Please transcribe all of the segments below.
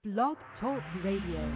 Blog Talk Radio.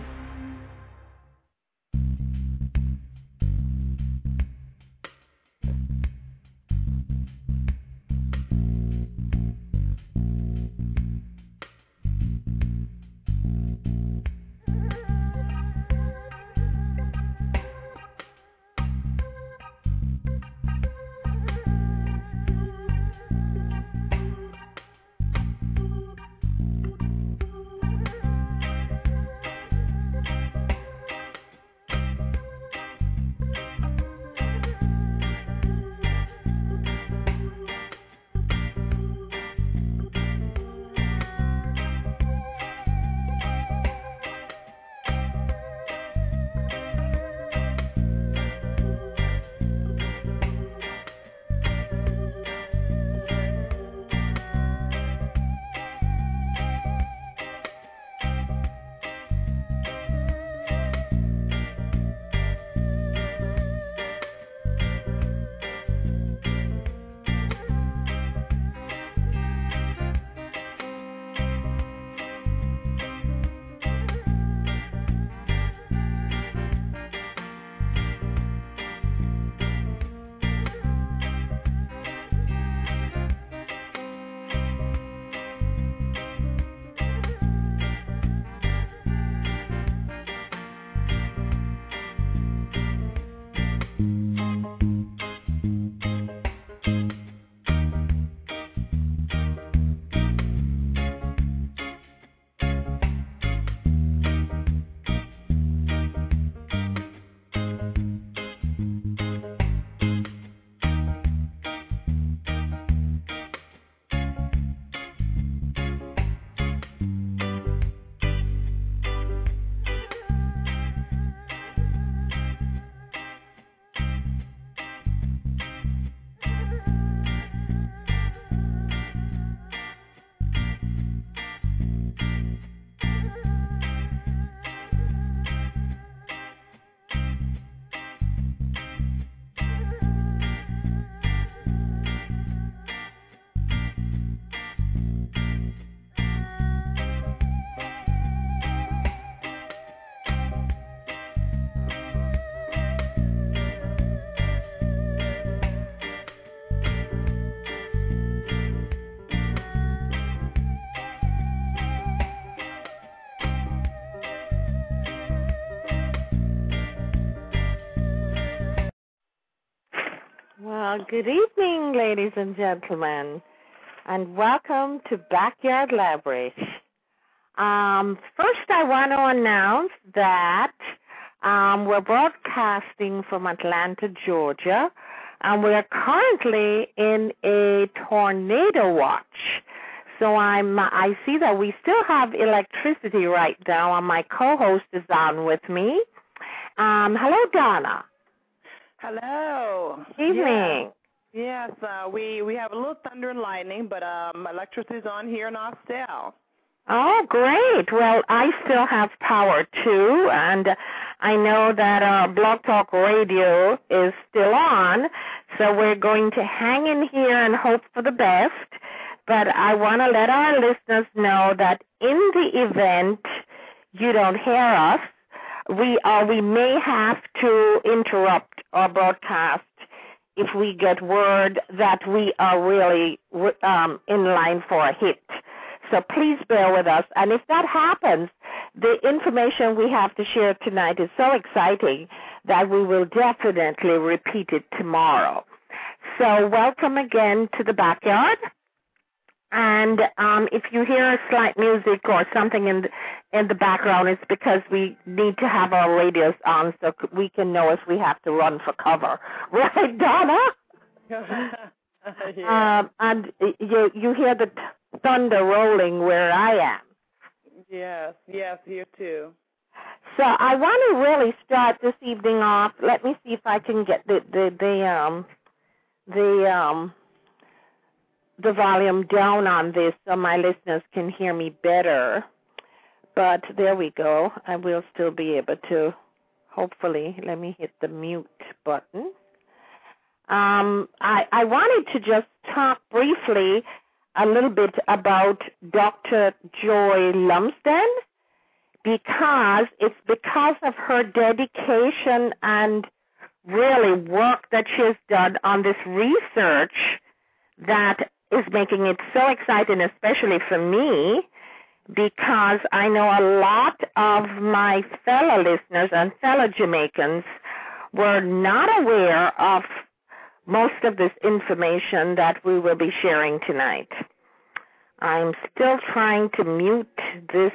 Well, good evening, ladies and gentlemen, and welcome to Backyard Labrish. First, I want to announce that we're broadcasting from Atlanta, Georgia, and we're currently in a tornado watch. So I see that we still have electricity right now, and my co-host is on with me. Hello, Donna. Hello. Evening. Yes, we have a little thunder and lightning, but electricity is on here in Austell. Oh, great. Well, I still have power, too, and I know that Blog Talk Radio is still on, so we're going to hang in here and hope for the best. But I want to let our listeners know that in the event you don't hear us, we may have to interrupt our broadcast if we get word that we are really in line for a hit. So please bear with us. And if that happens, the information we have to share tonight is so exciting that we will definitely repeat it tomorrow. So welcome again to the backyard. And if you hear slight music or something in the background, it's because we need to have our radios on so we can know if we have to run for cover. Right, Donna? Yeah. And you hear the thunder rolling where I am. Yes, here too. So I want to really start this evening off. Let me see if I can get the volume down on this so my listeners can hear me better. But there we go. I will still be able to, hopefully. Let me hit the mute button. I wanted to just talk briefly a little bit about Dr. Joy Lumsden. because it's because of her dedication and really work that she has done on this research that is making it so exciting, especially for me, because I know a lot of my fellow listeners and fellow Jamaicans were not aware of most of this information that we will be sharing tonight. I'm still trying to mute this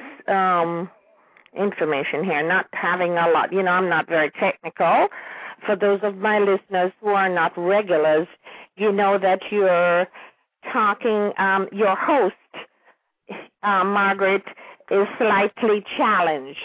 information here, not having a lot. I'm not very technical. For those of my listeners who are not regulars, you know that you're talking, your host, Margaret, is slightly challenged.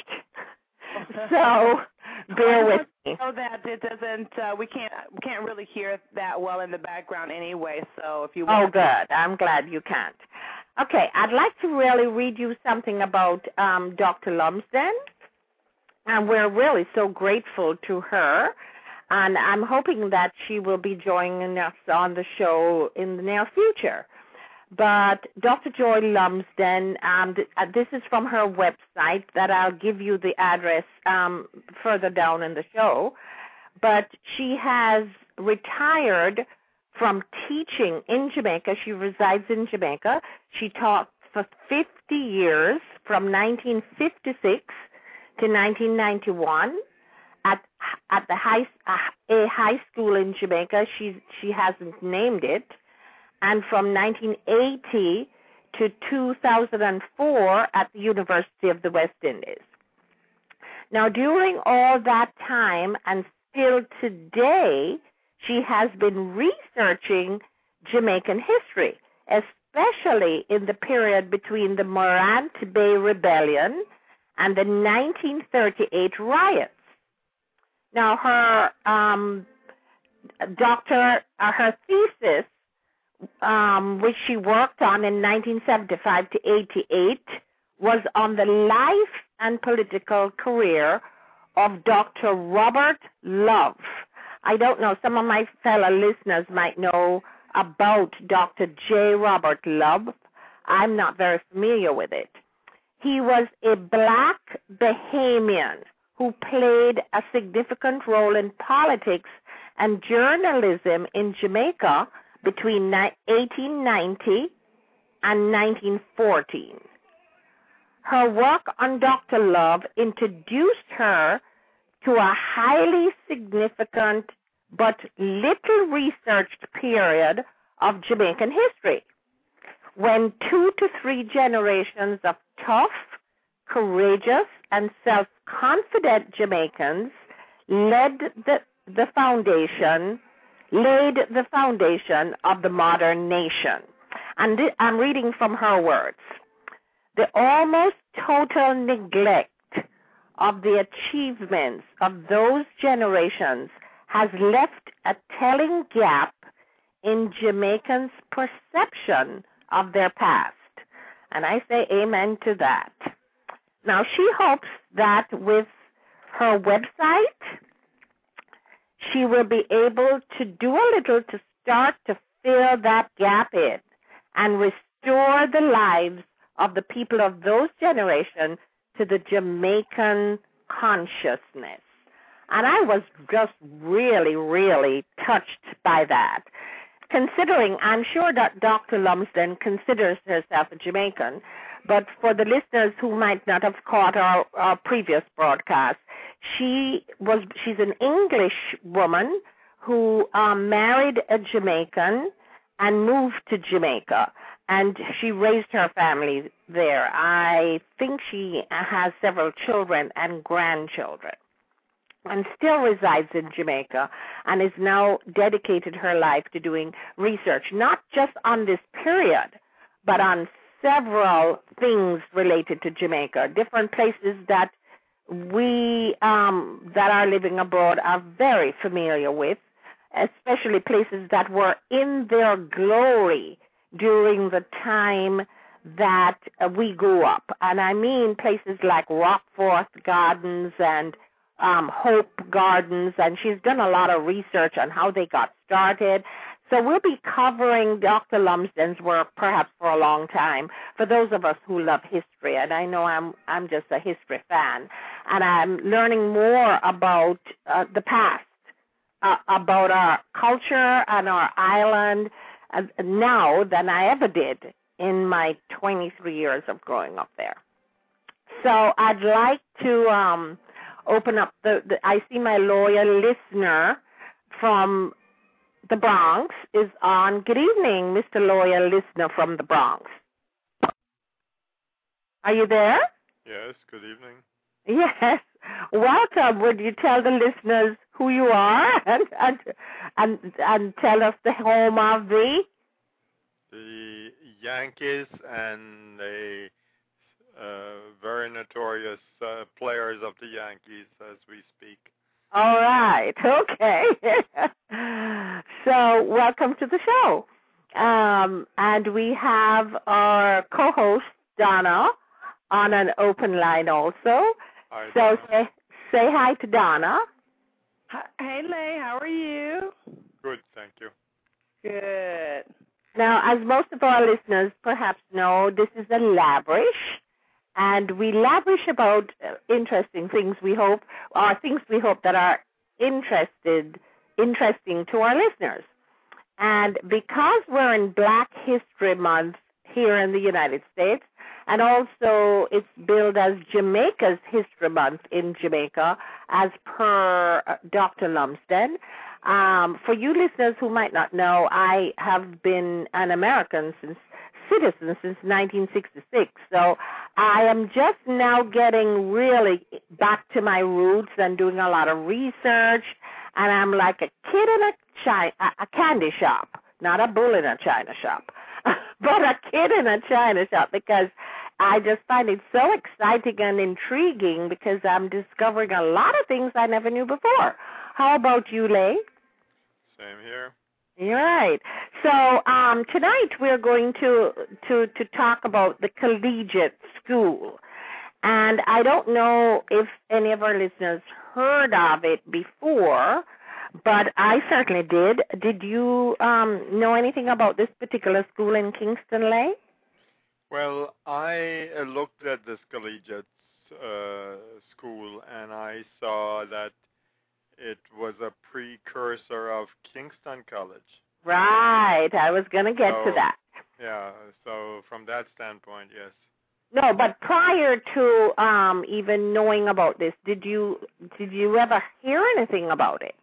So bear with me. So that it doesn't, we can't really hear that well in the background anyway. So if you want. Oh, good. I'm glad you can't. Okay, I'd like to really read you something about Dr. Lumsden, and we're really so grateful to her, and I'm hoping that she will be joining us on the show in the near future. But Dr. Joy Lumsden, this is from her website that I'll give you the address further down in the show, but she has retired from teaching in Jamaica. She resides in Jamaica. She taught for 50 years, from 1956 to 1991 at a high school in Jamaica. She hasn't named it. And from 1980 to 2004 at the University of the West Indies. Now, during all that time and still today, she has been researching Jamaican history, especially in the period between the Morant Bay Rebellion and the 1938 riots. Now, her thesis, which she worked on in 1975 to 88, was on the life and political career of Dr. Robert Love. I don't know, some of my fellow listeners might know about Dr. J. Robert Love. I'm not very familiar with it. He was a black Bahamian who played a significant role in politics and journalism in Jamaica between 1890 and 1914. Her work on Dr. Love introduced her to a highly significant but little researched period of Jamaican history, when 2 to 3 generations of tough, courageous, and self-confident Jamaicans laid the foundation of the modern nation. And I'm reading from her words. The almost total neglect of the achievements of those generations has left a telling gap in Jamaicans' perception of their past. And I say amen to that. Now, she hopes that with her website, she will be able to do a little to start to fill that gap in and restore the lives of the people of those generations to the Jamaican consciousness. And I was just really, really touched by that, considering I'm sure that Dr. Lumsden considers herself a Jamaican, but for the listeners who might not have caught our previous broadcast, she's an English woman who married a Jamaican and moved to Jamaica, and she raised her family there. I think she has several children and grandchildren, and still resides in Jamaica, and has now dedicated her life to doing research, not just on this period, but on several things related to Jamaica, different places that we that are living abroad are very familiar with, especially places that were in their glory during the time that we grew up. And I mean places like Rockforth Gardens and Hope Gardens, and she's done a lot of research on how they got started. So we'll be covering Dr. Lumsden's work perhaps for a long time for those of us who love history, and I know I'm just a history fan, and I'm learning more about the past, about our culture and our island now than I ever did in my 23 years of growing up there. So I'd like to open up I see my loyal listener from the Bronx is on. Good evening, Mr. Loyal listener from the Bronx. Are you there? Yes, good evening. Yes. Welcome. Would you tell the listeners who you are and tell us the home of the Yankees and the very notorious players of the Yankees as we speak. All right. Okay. So welcome to the show. And we have our co-host, Donna, on an open line also. Hi, so Donna. say hi to Donna. Hey, Lay, how are you? Good, thank you. Good. Now, as most of our listeners perhaps know, this is a lavish, and we lavish about interesting things we hope, or things we hope that are interesting to our listeners. And because we're in Black History Month here in the United States, and also it's billed as Jamaica's History Month in Jamaica, as per Dr. Lumsden. For you listeners who might not know, I have been an American citizen since 1966. So I am just now getting really back to my roots and doing a lot of research. And I'm like a kid in a candy shop, not a bull in a china shop, but a kid in a china shop, because I just find it so exciting and intriguing because I'm discovering a lot of things I never knew before. How about you, Lay? Same here. You're right. So tonight we're going to talk about the collegiate school. And I don't know if any of our listeners heard of it before, but I certainly did. Did you know anything about this particular school in Kingston, Lay? Well, I looked at this collegiate school, and I saw that it was a precursor of Kingston College. Right. I was going to get to that. Yeah, so from that standpoint, yes. No, but prior to even knowing about this, did you ever hear anything about it?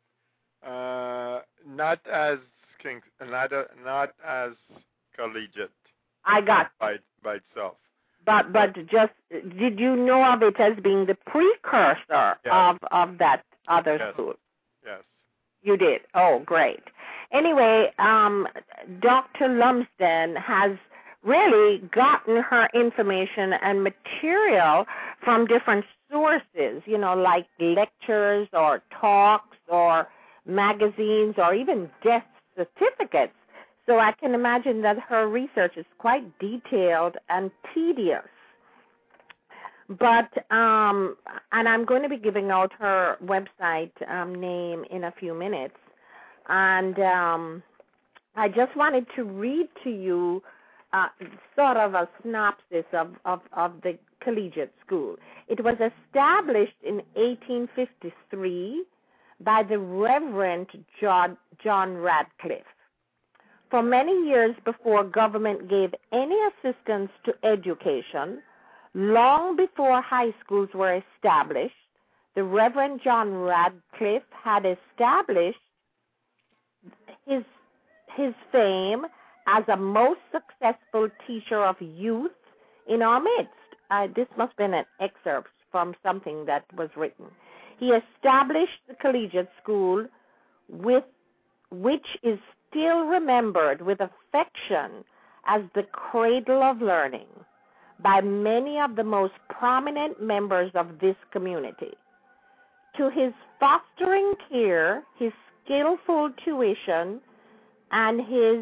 Not as not as collegiate. I got by itself. But just did you know of it as being the precursor of that other school? Yes. You did. Oh, great. Anyway, Dr. Lumsden has really gotten her information and material from different sources, like lectures or talks or magazines or even death certificates. So I can imagine that her research is quite detailed and tedious. But, and I'm going to be giving out her website name in a few minutes. And I just wanted to read to you sort of a synopsis of the collegiate school. It was established in 1853 by the Reverend John Radcliffe. For many years before government gave any assistance to education, long before high schools were established, the Reverend John Radcliffe had established his fame as a most successful teacher of youth in our midst. This must have been an excerpt from something that was written. He established the collegiate school, which is still remembered with affection as the cradle of learning by many of the most prominent members of this community. To his fostering care, his skillful tuition, and his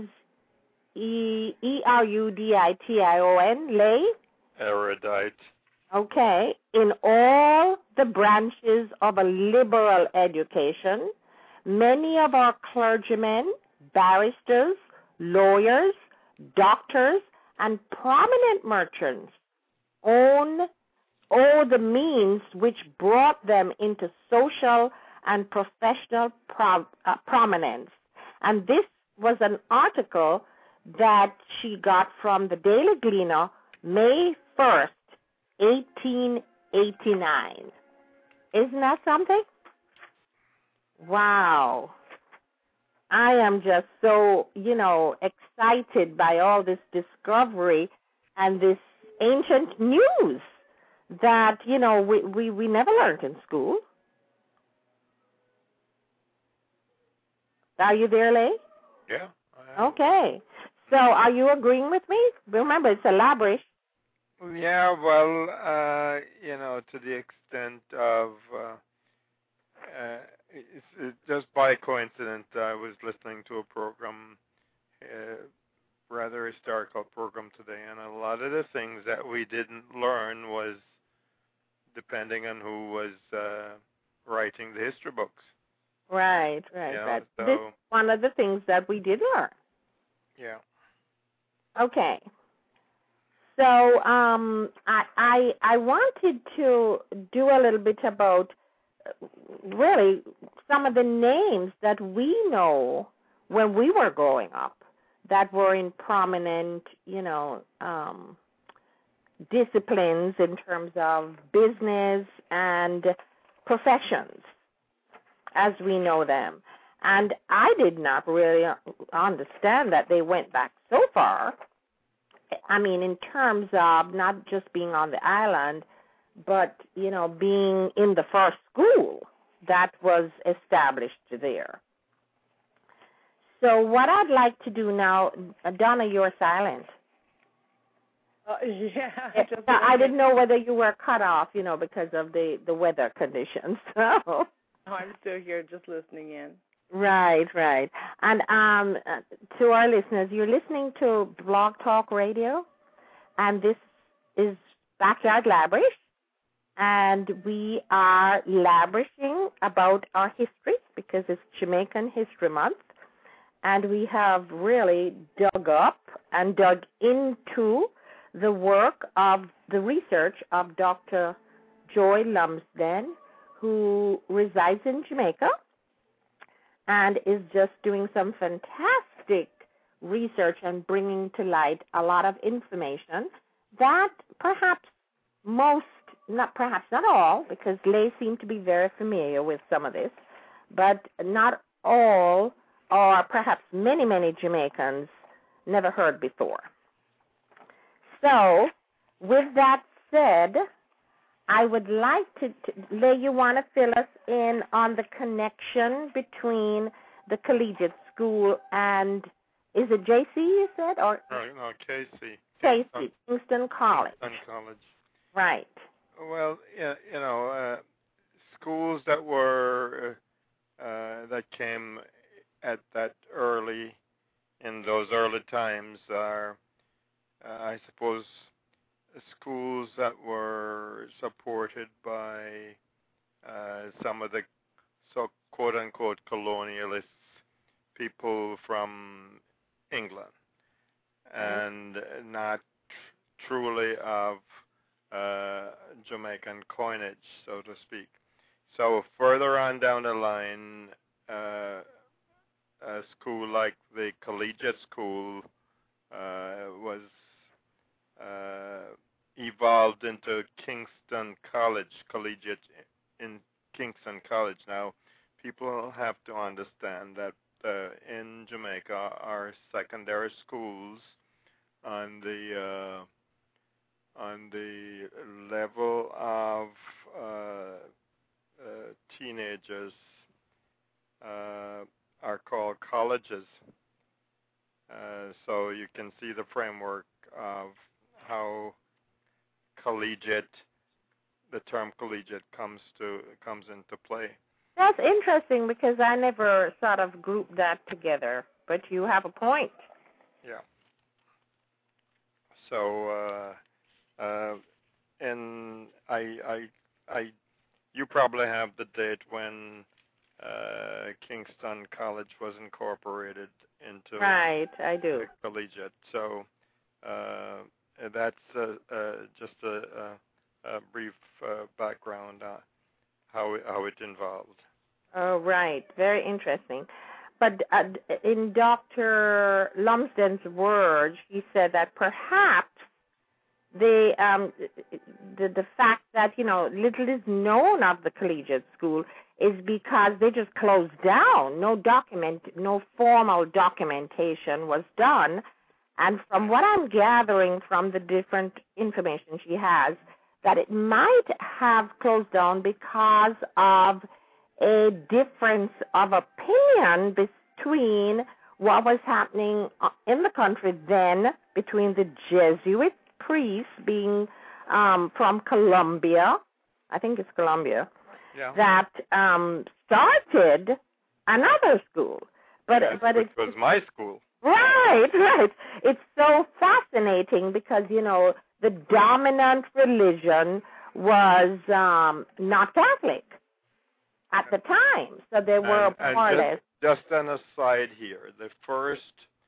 erudition, lay? Erudite. Okay, in all the branches of a liberal education, many of our clergymen, barristers, lawyers, doctors, and prominent merchants owe the means which brought them into social and professional prominence. And this was an article that she got from the Daily Gleaner, May 1st, 1889. Isn't that something? Wow. I am just so, excited by all this discovery and this ancient news that, we never learned in school. Are you there, Lay? Yeah. Okay. So are you agreeing with me? Remember, it's elaborate. Yeah, well, to the extent of, it's just by coincidence, I was listening to a program, rather historical program today, and a lot of the things that we didn't learn was depending on who was writing the history books. Right. So, this is one of the things that we did learn. Yeah. Okay. So I wanted to do a little bit about really some of the names that we know when we were growing up that were in prominent, disciplines in terms of business and professions as we know them. And I did not really understand that they went back so far. I mean, in terms of not just being on the island, but, being in the first school that was established there. So what I'd like to do now, Donna, you're silent. I didn't know whether you were cut off, because of the weather conditions. So. I'm still here just listening in. Right. And to our listeners, you're listening to Blog Talk Radio, and this is Backyard Labrish, and we are labrishing about our history because it's Jamaican History Month, and we have really dug up and dug into the work of the research of Dr. Joy Lumsden, who resides in Jamaica and is just doing some fantastic research and bringing to light a lot of information that perhaps not all, because Lay seemed to be very familiar with some of this, but not all, or perhaps many, many Jamaicans never heard before. So, with that said, I would like to Lay, you want to fill us in on the connection between the collegiate school and, is it JC you said? Or No, KC. KC, Kingston College. Kingston College. Right. Well, schools that were, that came at that early, in those early times are, I suppose, schools that were supported by some of the quote-unquote colonialists, people from England, and not truly of Jamaican coinage, so to speak. So further on down the line, a school like the collegiate school was evolved into Kingston College, collegiate in Kingston College. Now, people have to understand that in Jamaica, our secondary schools on the level of teenagers are called colleges. So you can see the framework of how the term collegiate comes into play. That's interesting because I never sort of grouped that together, but you have a point. Yeah. So, and you probably have the date when Kingston College was incorporated into Right, I do. the collegiate. So that's just a brief background on how it involved. Oh, right. Very interesting. But in Dr. Lumsden's words, he said that perhaps the fact that, little is known of the collegiate school is because they just closed down. No formal documentation was done. And from what I'm gathering from the different information she has, that it might have closed down because of a difference of opinion between what was happening in the country then between the Jesuit priests being from Colombia, I think it's Colombia, that started another school. But it was my school. Right. It's so fascinating because, the dominant religion was not Catholic at the time. So they were more or less. Just an aside here, the first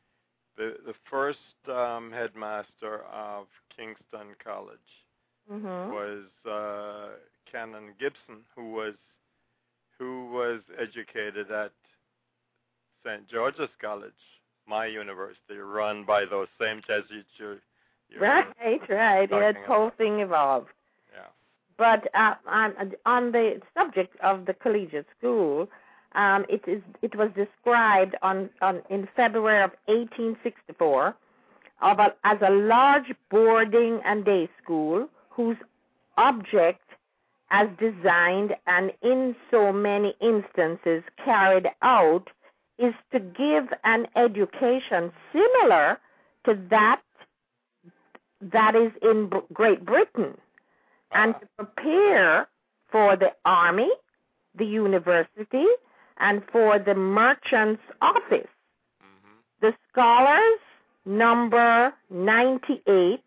headmaster of Kingston College was Canon Gibson, who was educated at St. George's College, my university, run by those same Jesuits. Right. The whole thing evolved. Yeah. But on the subject of the collegiate school, it was described in February of 1864 as a large boarding and day school whose object, as designed and in so many instances carried out, is to give an education similar to that is in Great Britain, and to prepare for the army, the university, and for the merchant's office. The scholars number 98,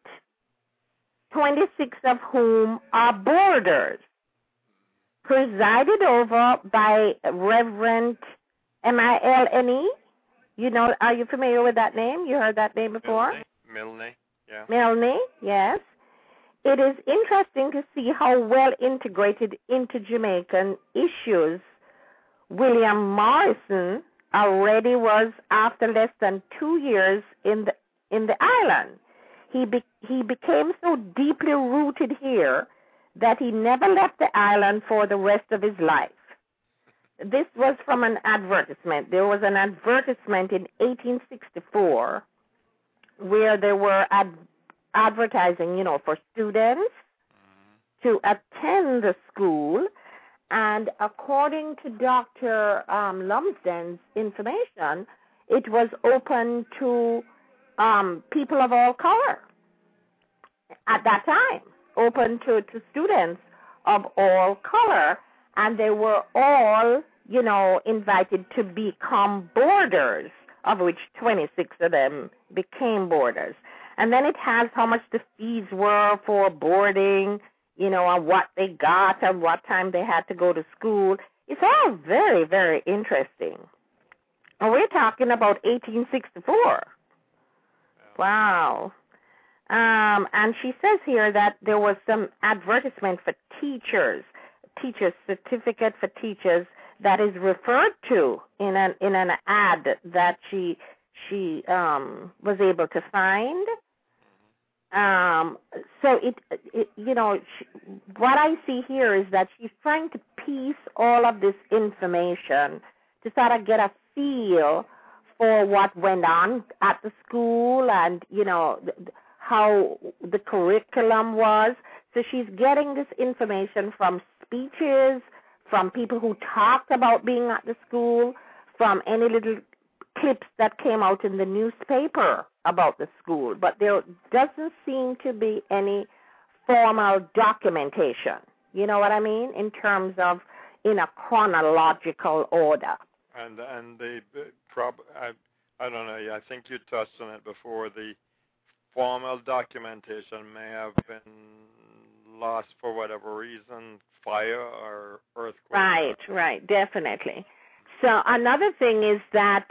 26 of whom are boarders, presided over by Reverend Milne. Are you familiar with that name? You heard that name before? Milne, yeah. Milne, yes. It is interesting to see how well integrated into Jamaican issues William Morrison already was after less than 2 years in the island. He became so deeply rooted here that he never left the island for the rest of his life. This was from an advertisement. There was an advertisement in 1864 where they were advertising, for students to attend the school. And according to Dr. Lumsden's information, it was open to people of all color at that time, open to students of all color. And they were all, invited to become boarders, of which 26 of them became boarders. And then it has how much the fees were for boarding, and what they got and what time they had to go to school. It's all very, very interesting. And we're talking about 1864. Wow. And she says here that there was some advertisement for teachers certificate for teachers that is referred to in an ad that she was able to find. So what I see here is that she's trying to piece all of this information to sort of get a feel for what went on at the school and, how the curriculum was. So she's getting this information from speeches, from people who talked about being at the school, from any little clips that came out in the newspaper about the school. But there doesn't seem to be any formal documentation, you know what I mean, in terms of in a chronological order. And I don't know, I think you touched on it before, the formal documentation may have been lost for whatever reason, fire or earthquake. Right, definitely. So another thing is that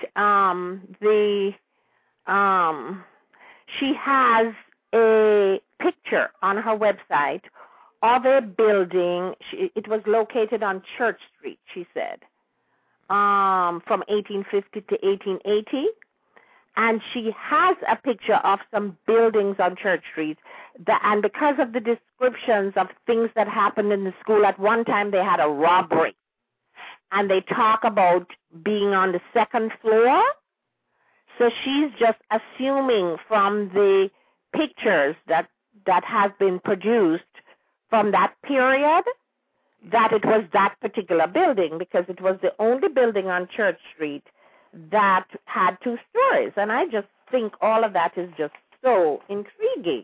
she has a picture on her website of a building. It was located on Church Street, she said, from 1850 to 1880. And she has a picture of some buildings on Church Street. And because of the descriptions of things that happened in the school, at one time they had a robbery. And they talk about being on the second floor. So she's just assuming from the pictures that have been produced from that period that it was that particular building, because it was the only building on Church Street that had 2 stories. And I just think all of that is just so intriguing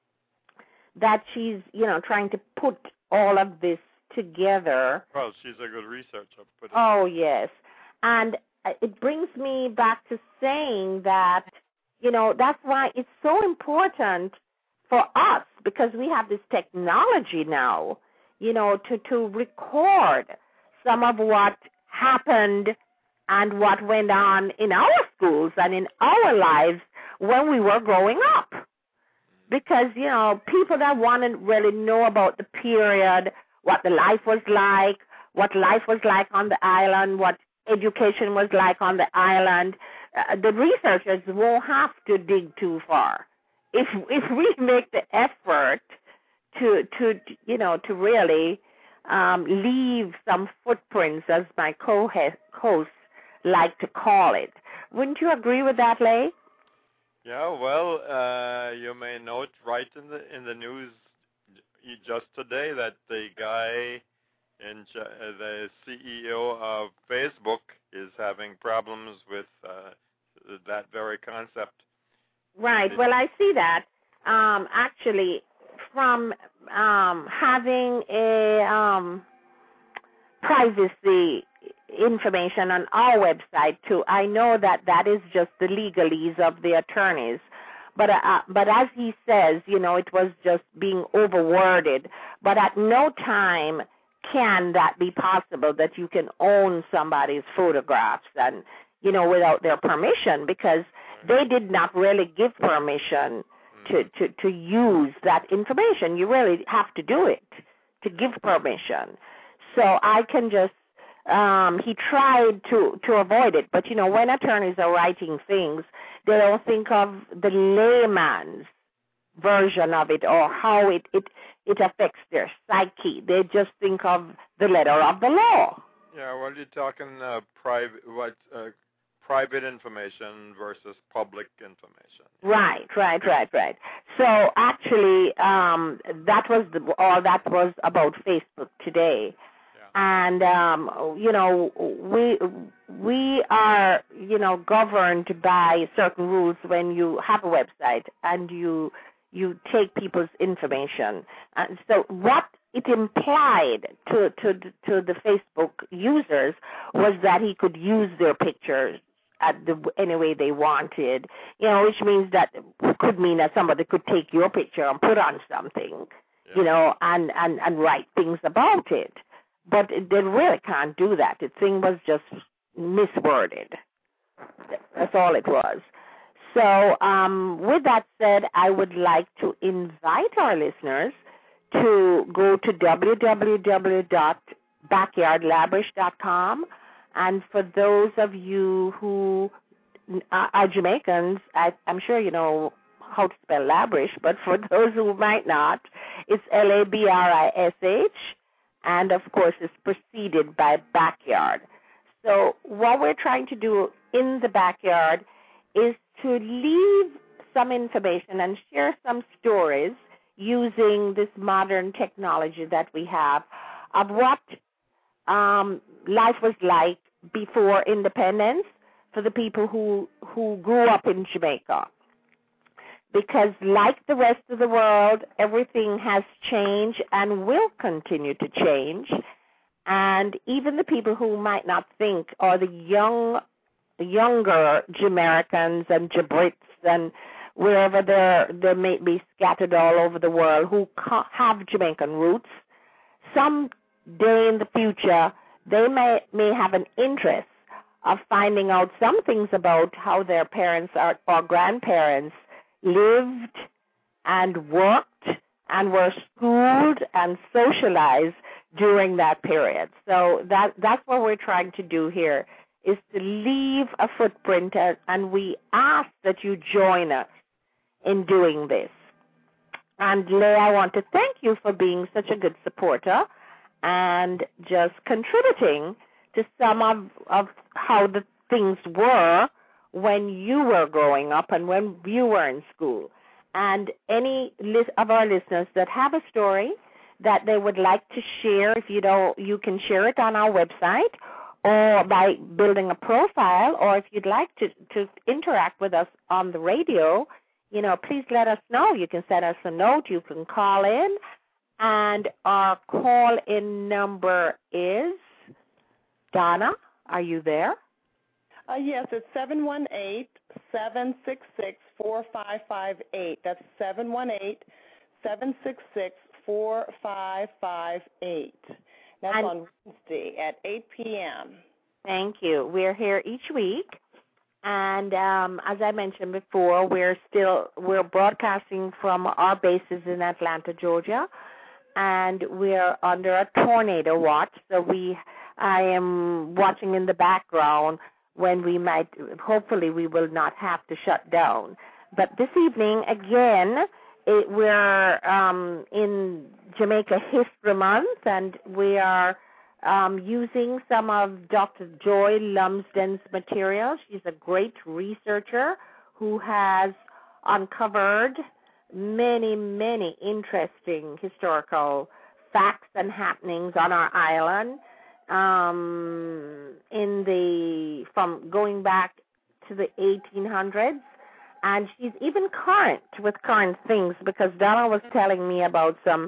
that she's, trying to put all of this together. Well, she's a good researcher. Oh, yes. And it brings me back to saying that, that's why it's so important for us, because we have this technology now, to record some of what happened and what went on in our schools and in our lives when we were growing up. Because, people that want to really know about the period, what the life was like, what life was like on the island, what education was like on the island, the researchers won't have to dig too far. If we make the effort to really leave some footprints, as my co-hosts like to call it. Wouldn't you agree with that, Lay? Yeah, well, you may note right in the news just today that the guy the CEO of Facebook is having problems with that very concept. Right. Well, I see that. Actually, from having a privacy information on our website too, I know that is just the legalese of the attorneys. But as he says, it was just being overworded. But at no time can that be possible, that you can own somebody's photographs and, without their permission, because they did not really give permission to use that information. You really have to do it to give permission. So I can just, he tried to avoid it. But, when attorneys are writing things, they don't think of the layman's version of it or how it affects their psyche. They just think of the letter of the law. Yeah, well, you're talking private information versus public information. Right. So actually, that was all that was about Facebook today. Yeah. And we are governed by certain rules when you have a website and you take people's information. And so what it implied to the Facebook users was that he could use their pictures any way they wanted, which means that could mean that somebody could take your picture and put on something, and write things about it. But they really can't do that. The thing was just misworded. That's all it was. So with that said, I would like to invite our listeners to go to www.backyardlabrish.com. And for those of you who are Jamaicans, I'm sure you know how to spell Labrish, but for those who might not, it's Labrish, and of course it's preceded by backyard. So what we're trying to do in the backyard is to leave some information and share some stories using this modern technology that we have of what life was like before independence for the people who grew up in Jamaica. Because like the rest of the world, everything has changed and will continue to change. And even the people who might not think, or the younger Jamaicans and Jabrits and wherever they may be scattered all over the world, who have Jamaican roots. Some day in the future, they may have an interest of finding out some things about how their parents or grandparents lived and worked and were schooled and socialized during that period. So that's what we're trying to do here, is to leave a footprint, and we ask that you join us in doing this. And Leigh, I want to thank you for being such a good supporter and just contributing to some of how the things were when you were growing up and when you were in school. And any of our listeners that have a story that they would like to share, if you don't, you can share it on our website or by building a profile, or if you'd like to interact with us on the radio, please let us know. You can send us a note. You can call in. And our call-in number is, Donna, are you there? Yes, it's 718-766-4558. That's 718-766-4558. That's on Wednesday at 8 p.m. Thank you. We're here each week. And as I mentioned before, we're broadcasting from our bases in Atlanta, Georgia, and we're under a tornado watch. So I am watching in the background when hopefully we will not have to shut down. But this evening, again, we're in Jamaica History Month, and we are using some of Dr. Joy Lumsden's material. She's a great researcher who has uncovered many, many interesting historical facts and happenings on our island, from going back to the 1800s, and she's even current with current things, because Donna was telling me about some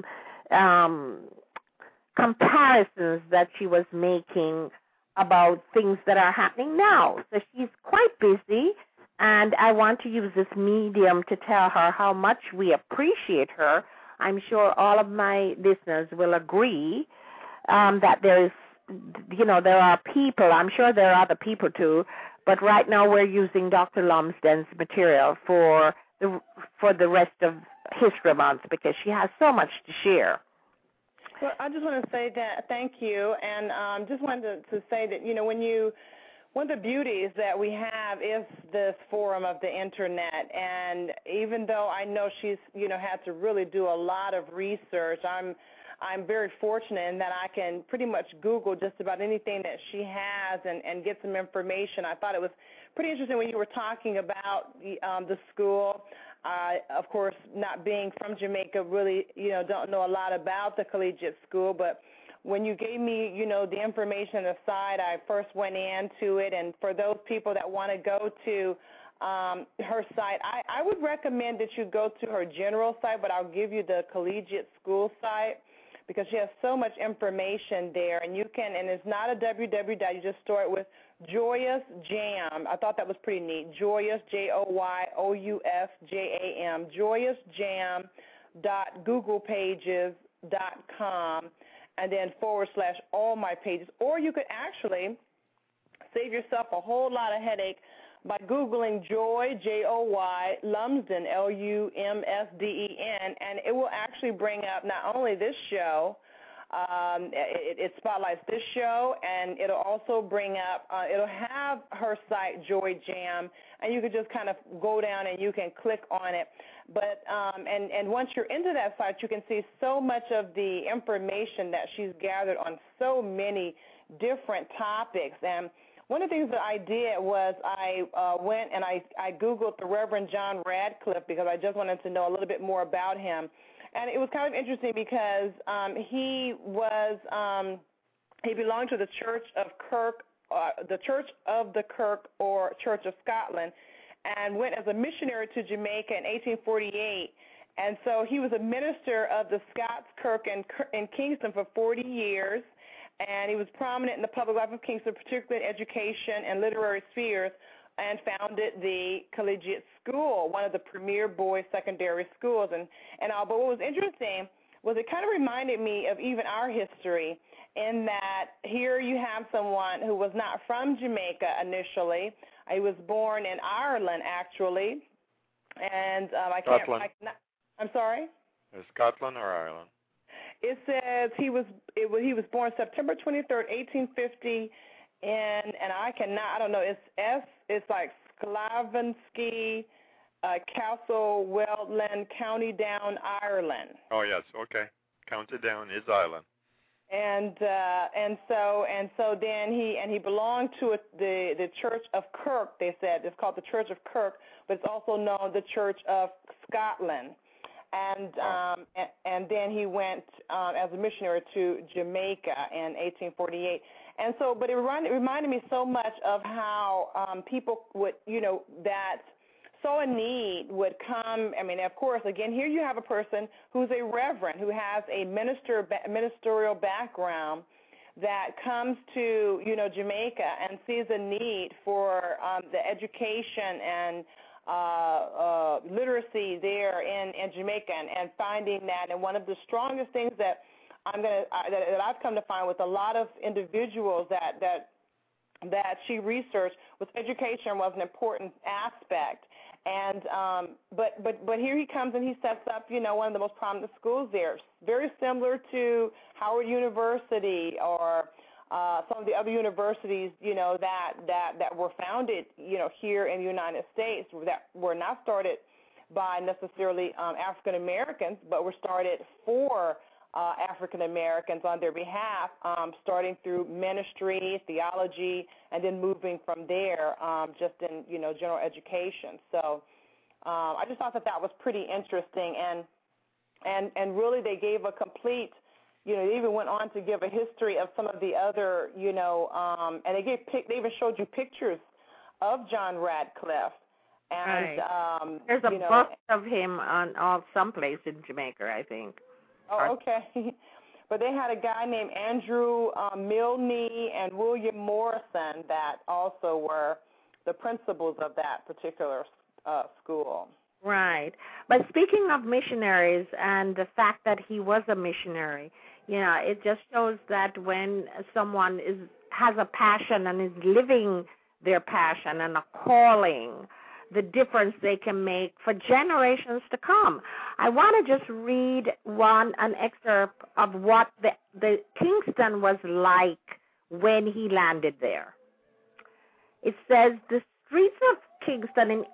comparisons that she was making about things that are happening now. So she's quite busy, and I want to use this medium to tell her how much we appreciate her. I'm sure all of my listeners will agree that there are people, I'm sure there are other people too, but right now we're using Dr. Lumsden's material for the rest of History Month, because she has so much to share. Well, I just want to say that thank you, and just wanted to say that, one of the beauties that we have is this forum of the Internet, and even though I know she's, had to really do a lot of research, I'm very fortunate in that I can pretty much Google just about anything that she has and get some information. I thought it was pretty interesting when you were talking about the school. Of course, not being from Jamaica, really, don't know a lot about the collegiate school, but when you gave me, the information aside, I first went into it, and for those people that want to go to her site, I would recommend that you go to her general site, but I'll give you the collegiate school site, because she has so much information there, and you can, and it's not a www, you just start with Joyous Jam. I thought that was pretty neat. Joyous, JOYOUSJAM, joyousjam.googlepages.com, and then / all my pages. Or you could actually save yourself a whole lot of headache by Googling Joy, Joy, Lumsden, Lumsden, and it will actually bring up not only this show, it spotlights this show, and it'll also bring up, it'll have her site, Joy Jam, and you could just kind of go down and you can click on it. But and once you're into that site, you can see so much of the information that she's gathered on so many different topics. And one of the things that I did was I went and I Googled the Reverend John Radcliffe, because I just wanted to know a little bit more about him. And it was kind of interesting because he belonged to the Church of the Kirk, or Church of Scotland, and went as a missionary to Jamaica in 1848. And so he was a minister of the Scots Kirk in Kingston for 40 years. And he was prominent in the public life of Kingston, particularly in education and literary spheres, and founded the collegiate school, one of the premier boys' secondary schools. But what was interesting was it kind of reminded me of even our history, in that here you have someone who was not from Jamaica initially. He was born in Ireland, actually, and I'm sorry? Scotland or Ireland? It says he was born September 23rd, 1850, and I don't know, it's like Sklavinsky, Castle Weldland, County Down, Ireland. Oh yes, okay. County Down is Ireland. And so then he belonged to the Church of Kirk. They said it's called the Church of Kirk, but it's also known the Church of Scotland. And then he went as a missionary to Jamaica in 1848. And so, but it reminded me so much of how people would, that so in need would come. I mean, of course, again, here you have a person who's a reverend, who has a ministerial background, that comes to, Jamaica and sees a need for the education and literacy there in Jamaica, and finding that. And one of the strongest things that I've come to find with a lot of individuals that she researched was education was an important aspect. And but here he comes and he sets up, one of the most prominent schools there, very similar to Howard University or some of the other universities, that were founded, here in the United States, that were not started by necessarily African Americans, but were started for African Americans on their behalf, starting through ministry, theology, and then moving from there, just in general education. So I just thought that was pretty interesting, and really they gave a complete. They even went on to give a history of some of the other, and they even showed you pictures of John Radcliffe. And right. There's a bust of him on someplace in Jamaica, I think. Oh, okay. But they had a guy named Andrew Milne and William Morrison that also were the principals of that particular school. Right. But speaking of missionaries and the fact that he was a missionary, it just shows that when someone has a passion and is living their passion and a calling, the difference they can make for generations to come. I want to just read an excerpt of what the Kingston was like when he landed there. It says, the streets of Kingston in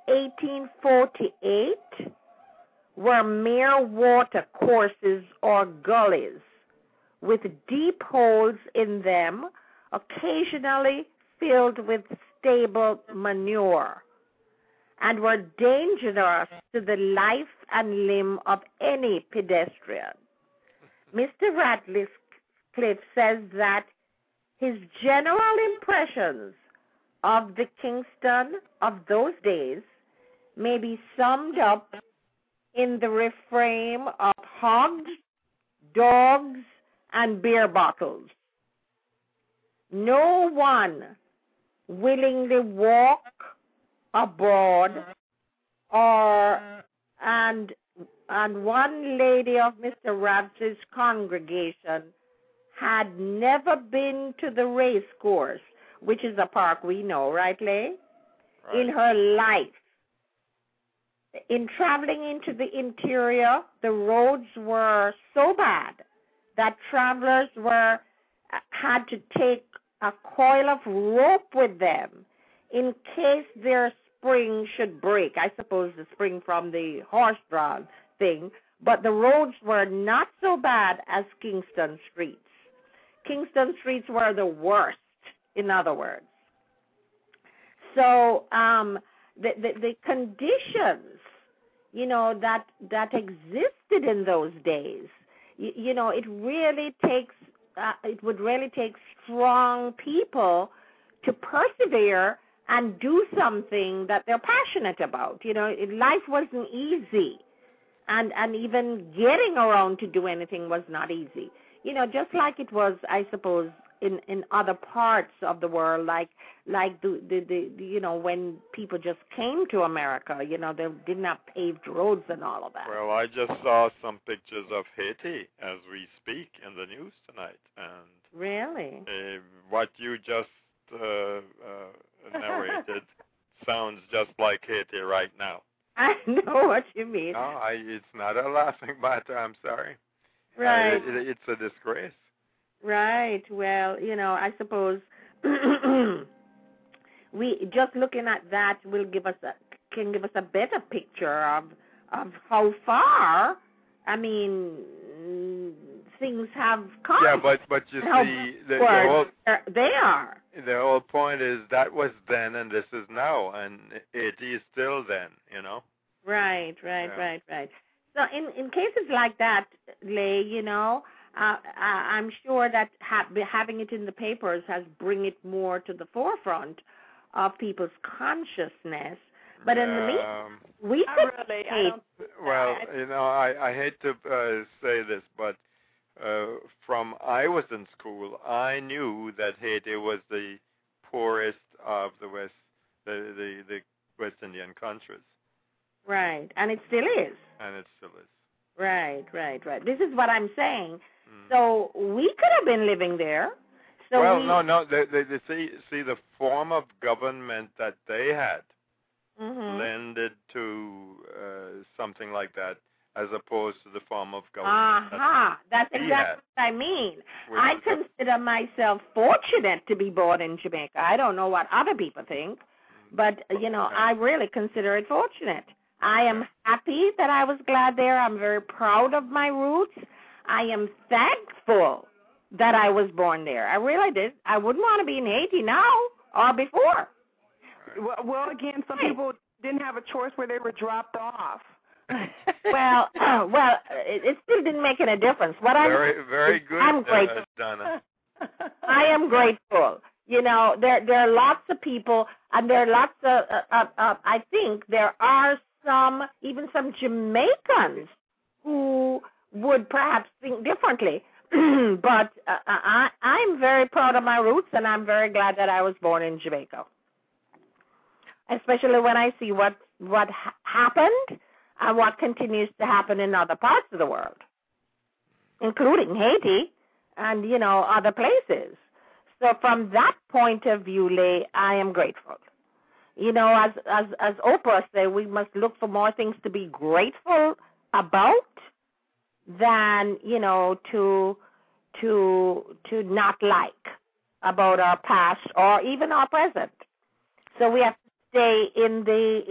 1848 were mere water courses or gullies with deep holes in them, occasionally filled with stable manure, and were dangerous to the life and limb of any pedestrian. Mr. Radcliffe says that his general impressions of the Kingston of those days may be summed up in the refrain of hogs, dogs, and beer bottles. No one willingly walk abroad, and one lady of Mr. Radcliffe's congregation had never been to the race course, which is a park we know, right, Lay? Right. In her life. In traveling into the interior, the roads were so bad that travelers had to take a coil of rope with them in case their spring should break. I suppose the spring from the horse-drawn thing, but the roads were not so bad as Kingston streets. Kingston streets were the worst, in other words. So the conditions, that existed in those days, it would really take strong people to persevere and do something that they're passionate about. Life wasn't easy, and even getting around to do anything was not easy. Just like it was, I suppose, in other parts of the world, like the when people just came to America, they didn't have paved roads and all of that. Well, I just saw some pictures of Haiti as we speak in the news tonight, and really, what you just narrated sounds just like Haiti right now. I know what you mean. No, it's not a laughing matter. I'm sorry. Right. It's a disgrace. Right. Well, I suppose we just looking at that can give us a better picture of how far, things have come. Yeah, but you see, they are. The whole point is that was then and this is now, and it is still then, Right. So in cases like that, Lay, I'm sure that having it in the papers has bring it more to the forefront of people's consciousness. But in the meantime, we could I hate to say this, but from I was in school, I knew that Haiti was the poorest of the West Indian countries. Right, and it still is. Right. This is what I'm saying. So we could have been living there. So no. They see the form of government that they had lended to something like that, as opposed to the form of government. That's exactly what I mean. I consider myself fortunate to be born in Jamaica. I don't know what other people think, but I really consider it fortunate. I am happy that I was glad there. I'm very proud of my roots. I am thankful that I was born there. I really did. I wouldn't want to be in Haiti now or before. Well, again, some people didn't have a choice where they were dropped off. Well, it still didn't make any difference. Very good. I'm grateful, Donna. I am grateful. There are lots of people, and there are lots of. I think there are even some Jamaicans who would perhaps think differently. But I'm very proud of my roots, and I'm very glad that I was born in Jamaica. Especially when I see what happened and what continues to happen in other parts of the world, including Haiti and, other places. So from that point of view, Lay, I am grateful. As Oprah said, we must look for more things to be grateful about than, to not like about our past or even our present. So we have to stay in the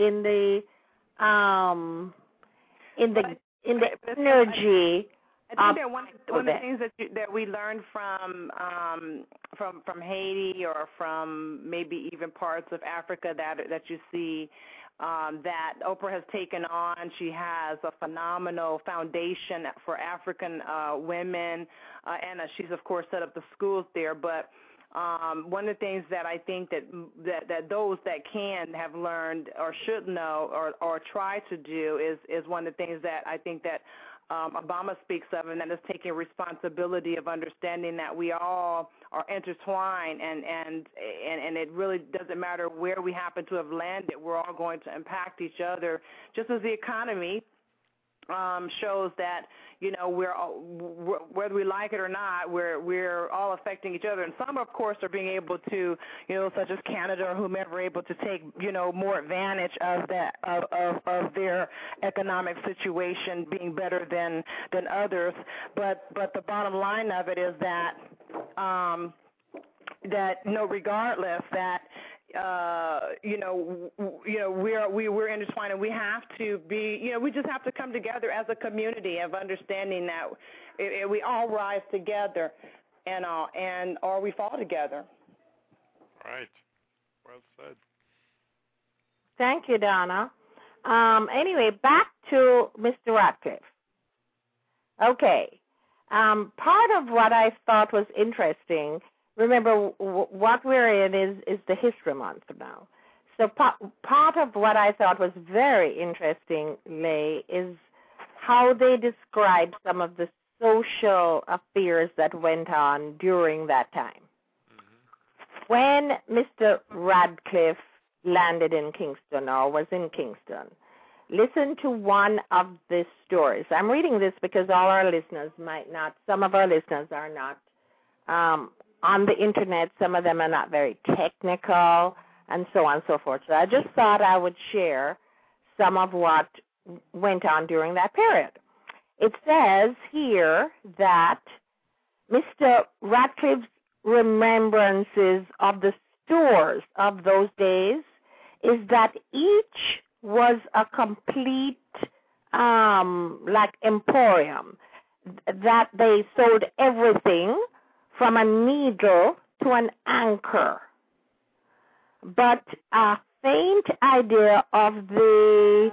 energy. I think that one of the things that we learned from Haiti or from maybe even parts of Africa that you see that Oprah has taken on. She has a phenomenal foundation for African women, and she's of course set up the schools there. But one of the things that I think that those that can have learned or should know or try to do is one of the things that I think that Obama speaks of, and that is taking responsibility of understanding that we all are intertwined, and it really doesn't matter where we happen to have landed. We're all going to impact each other, just as the economy shows that we're all, whether we like it or not, we're all affecting each other. And some, of course, are being able to, such as Canada or whomever, able to take more advantage of that of their economic situation being better than others. But the bottom line of it is that regardless that. We're intertwined, and we have to be, we just have to come together as a community of understanding that we all rise together or we fall together. Right. Well said. Thank you, Donna. Anyway, back to Mr. Ratcliffe. Okay. Part of what I thought was interesting. Remember, what we're in is the History Month now. So part of what I thought was very interesting, Lay, is how they described some of the social affairs that went on during that time. when Mr. Radcliffe landed in Kingston or was in Kingston, listen to one of the stories. I'm reading this because all our listeners might not, some of our listeners are not on the internet. Some of them are not very technical and so on and so forth. So I just thought I would share some of what went on during that period. It says here that Mr. Radcliffe's remembrances of the stores of those days is that each was a complete like emporium, that they sold everything from a needle to an anchor. But a faint idea of the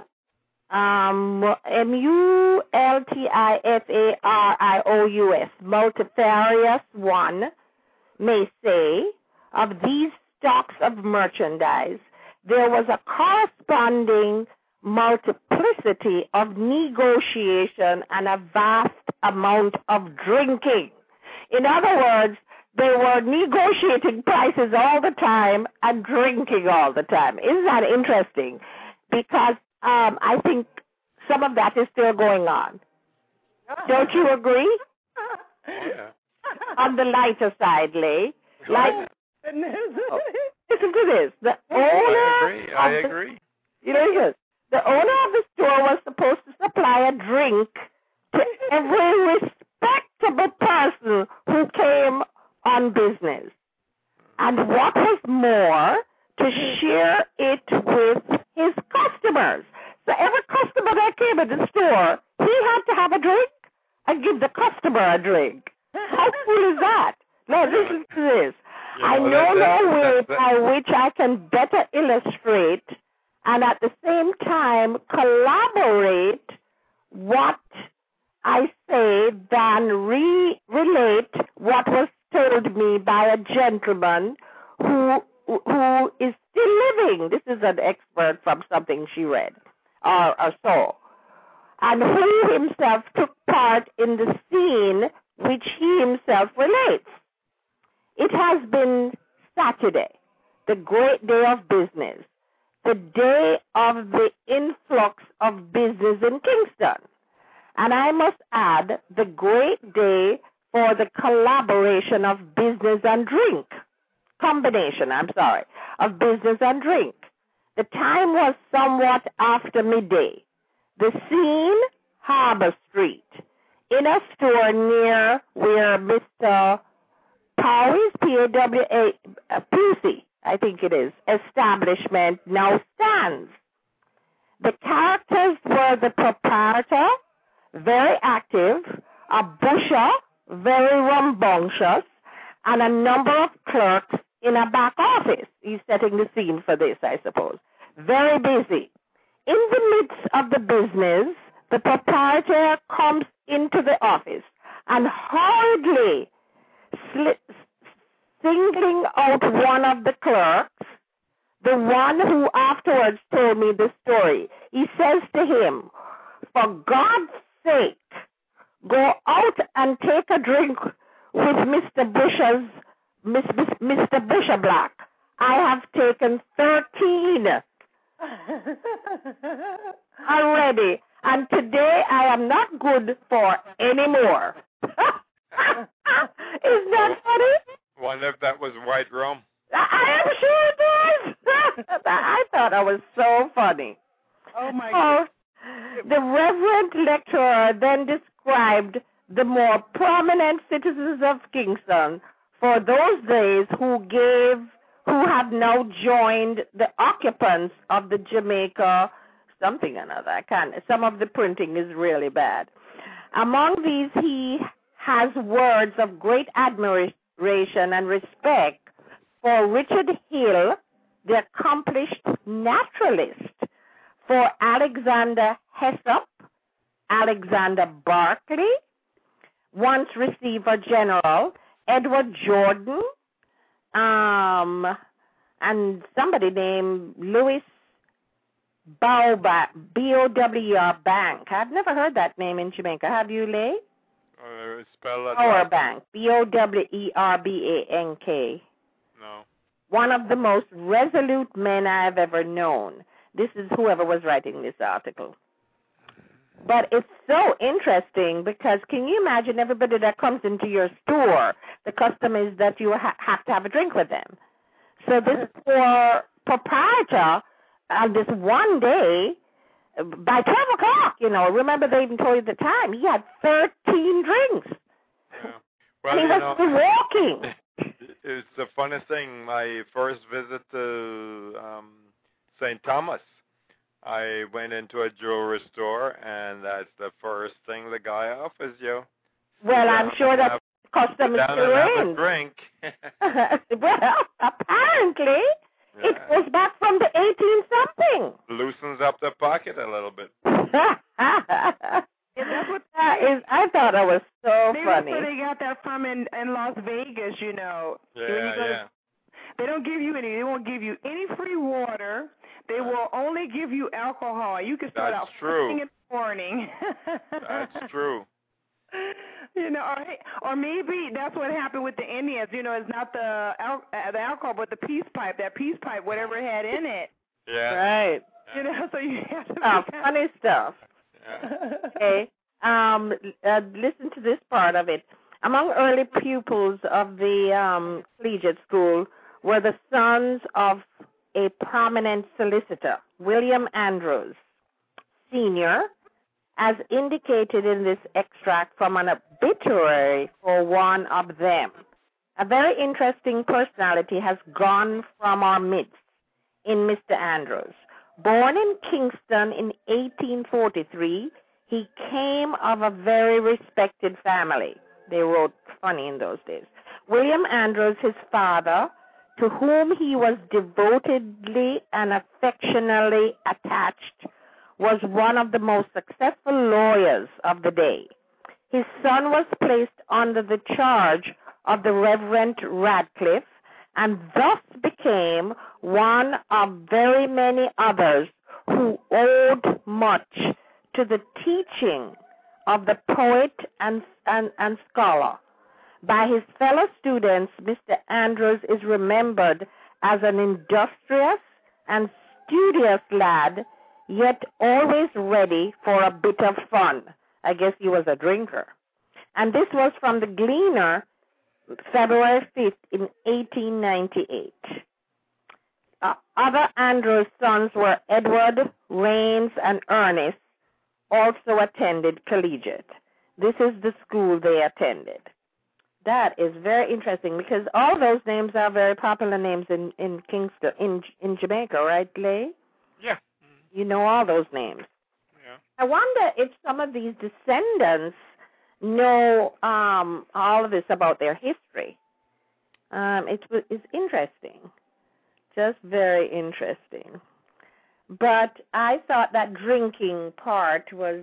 multifarious, multifarious one may say, of these stocks of merchandise, there was a corresponding multiplicity of negotiation and a vast amount of drinking. In other words, they were negotiating prices all the time and drinking all the time. Isn't that interesting? Because I think some of that is still going on. Don't you agree? Yeah. On the lighter side, Lee. Like, listen to this. The owner I agree. You know this. The owner of the store was supposed to supply a drink to every respectable person who came on business. And what was more, to share it with his customers. So every customer that came in the store, he had to have a drink and give the customer a drink. How cool is that? Now listen to this. I know no way by which I can better illustrate and at the same time collaborate what I say than relate what was told me by a gentleman who is still living. This is an expert from something she read or saw, and who himself took part in the scene which he himself relates. It has been Saturday, the great day of business, the day of the influx of business in Kingston. And I must add, the great day for the collaboration of business and drink. Of business and drink. The time was somewhat after midday. The scene, Harbor Street, in a store near where Mr. Powys, Pusey, I think it is, establishment now stands. The characters were the proprietor, very active, a busher, very rambunctious, and a number of clerks in a back office. He's setting the scene for this, I suppose. Very busy. In the midst of the business, the proprietor comes into the office and hurriedly singling out one of the clerks, the one who afterwards told me the story. He says to him, "For God's sake, go out and take a drink with Mr. Busher Black. I have taken 13 already, and today I am not good for any more." Isn't that funny? Wonder if that was white rum. I am sure it was. I thought it was so funny. Oh, my God. The Reverend lecturer then described the more prominent citizens of Kingston for those days who have now joined the occupants of the Jamaica something or another. Some of the printing is really bad. Among these, he has words of great admiration and respect for Richard Hill, the accomplished naturalist, for Alexander Hessop, Alexander Barkley, once Receiver General, Edward Jordan, and somebody named Louis Bowber, B-O-W-R Bank. I've never heard that name in Jamaica. Have you, Lay? Spell that. Bower Bank, B-O-W-E-R-B-A-N-K. No. one of the most resolute men I've ever known. This is whoever was writing this article. But it's so interesting because can you imagine everybody that comes into your store, the custom is that you have to have a drink with them. So this poor proprietor, on this one day, by 12 o'clock, remember they even told you the time, he had 13 drinks. Yeah. Well, and he was walking. It's the funny thing. My first visit to St. Thomas, I went into a jewelry store, and that's the first thing the guy offers you. Well, I'm sure that custom is still in. Drink. Well, apparently, it goes back from the 18-something. Loosens up the pocket a little bit. That's what I thought that was so maybe funny. That's where they got that from in Las Vegas, Yeah. They don't give you any. They won't give you any free water. They will only give you alcohol. You can start out first thing in the morning. That's true. Or maybe that's what happened with the Indians. It's not the alcohol, but the peace pipe. That peace pipe, whatever it had in it. Yeah. Right. So you have to. Funny stuff. Yeah. Okay. Listen to this part of it. Among early pupils of the collegiate school were the sons of a prominent solicitor, William Andrews, Sr., as indicated in this extract from an obituary for one of them. A very interesting personality has gone from our midst in Mr. Andrews. Born in Kingston in 1843, he came of a very respected family. They wrote funny in those days. William Andrews, his father, to whom he was devotedly and affectionately attached, was one of the most successful lawyers of the day. His son was placed under the charge of the Reverend Radcliffe and thus became one of very many others who owed much to the teaching of the poet and scholar. By his fellow students, Mr. Andrews is remembered as an industrious and studious lad, yet always ready for a bit of fun. I guess he was a drinker. And this was from the Gleaner, February 5th in 1898. Other Andrews' sons were Edward, Raines, and Ernest, also attended collegiate. This is the school they attended. That is very interesting because all those names are very popular names in Kingston, in Jamaica, right, Lay? Yeah. You know all those names. Yeah. I wonder if some of these descendants know all of this about their history. It's interesting, just very interesting. But I thought that drinking part was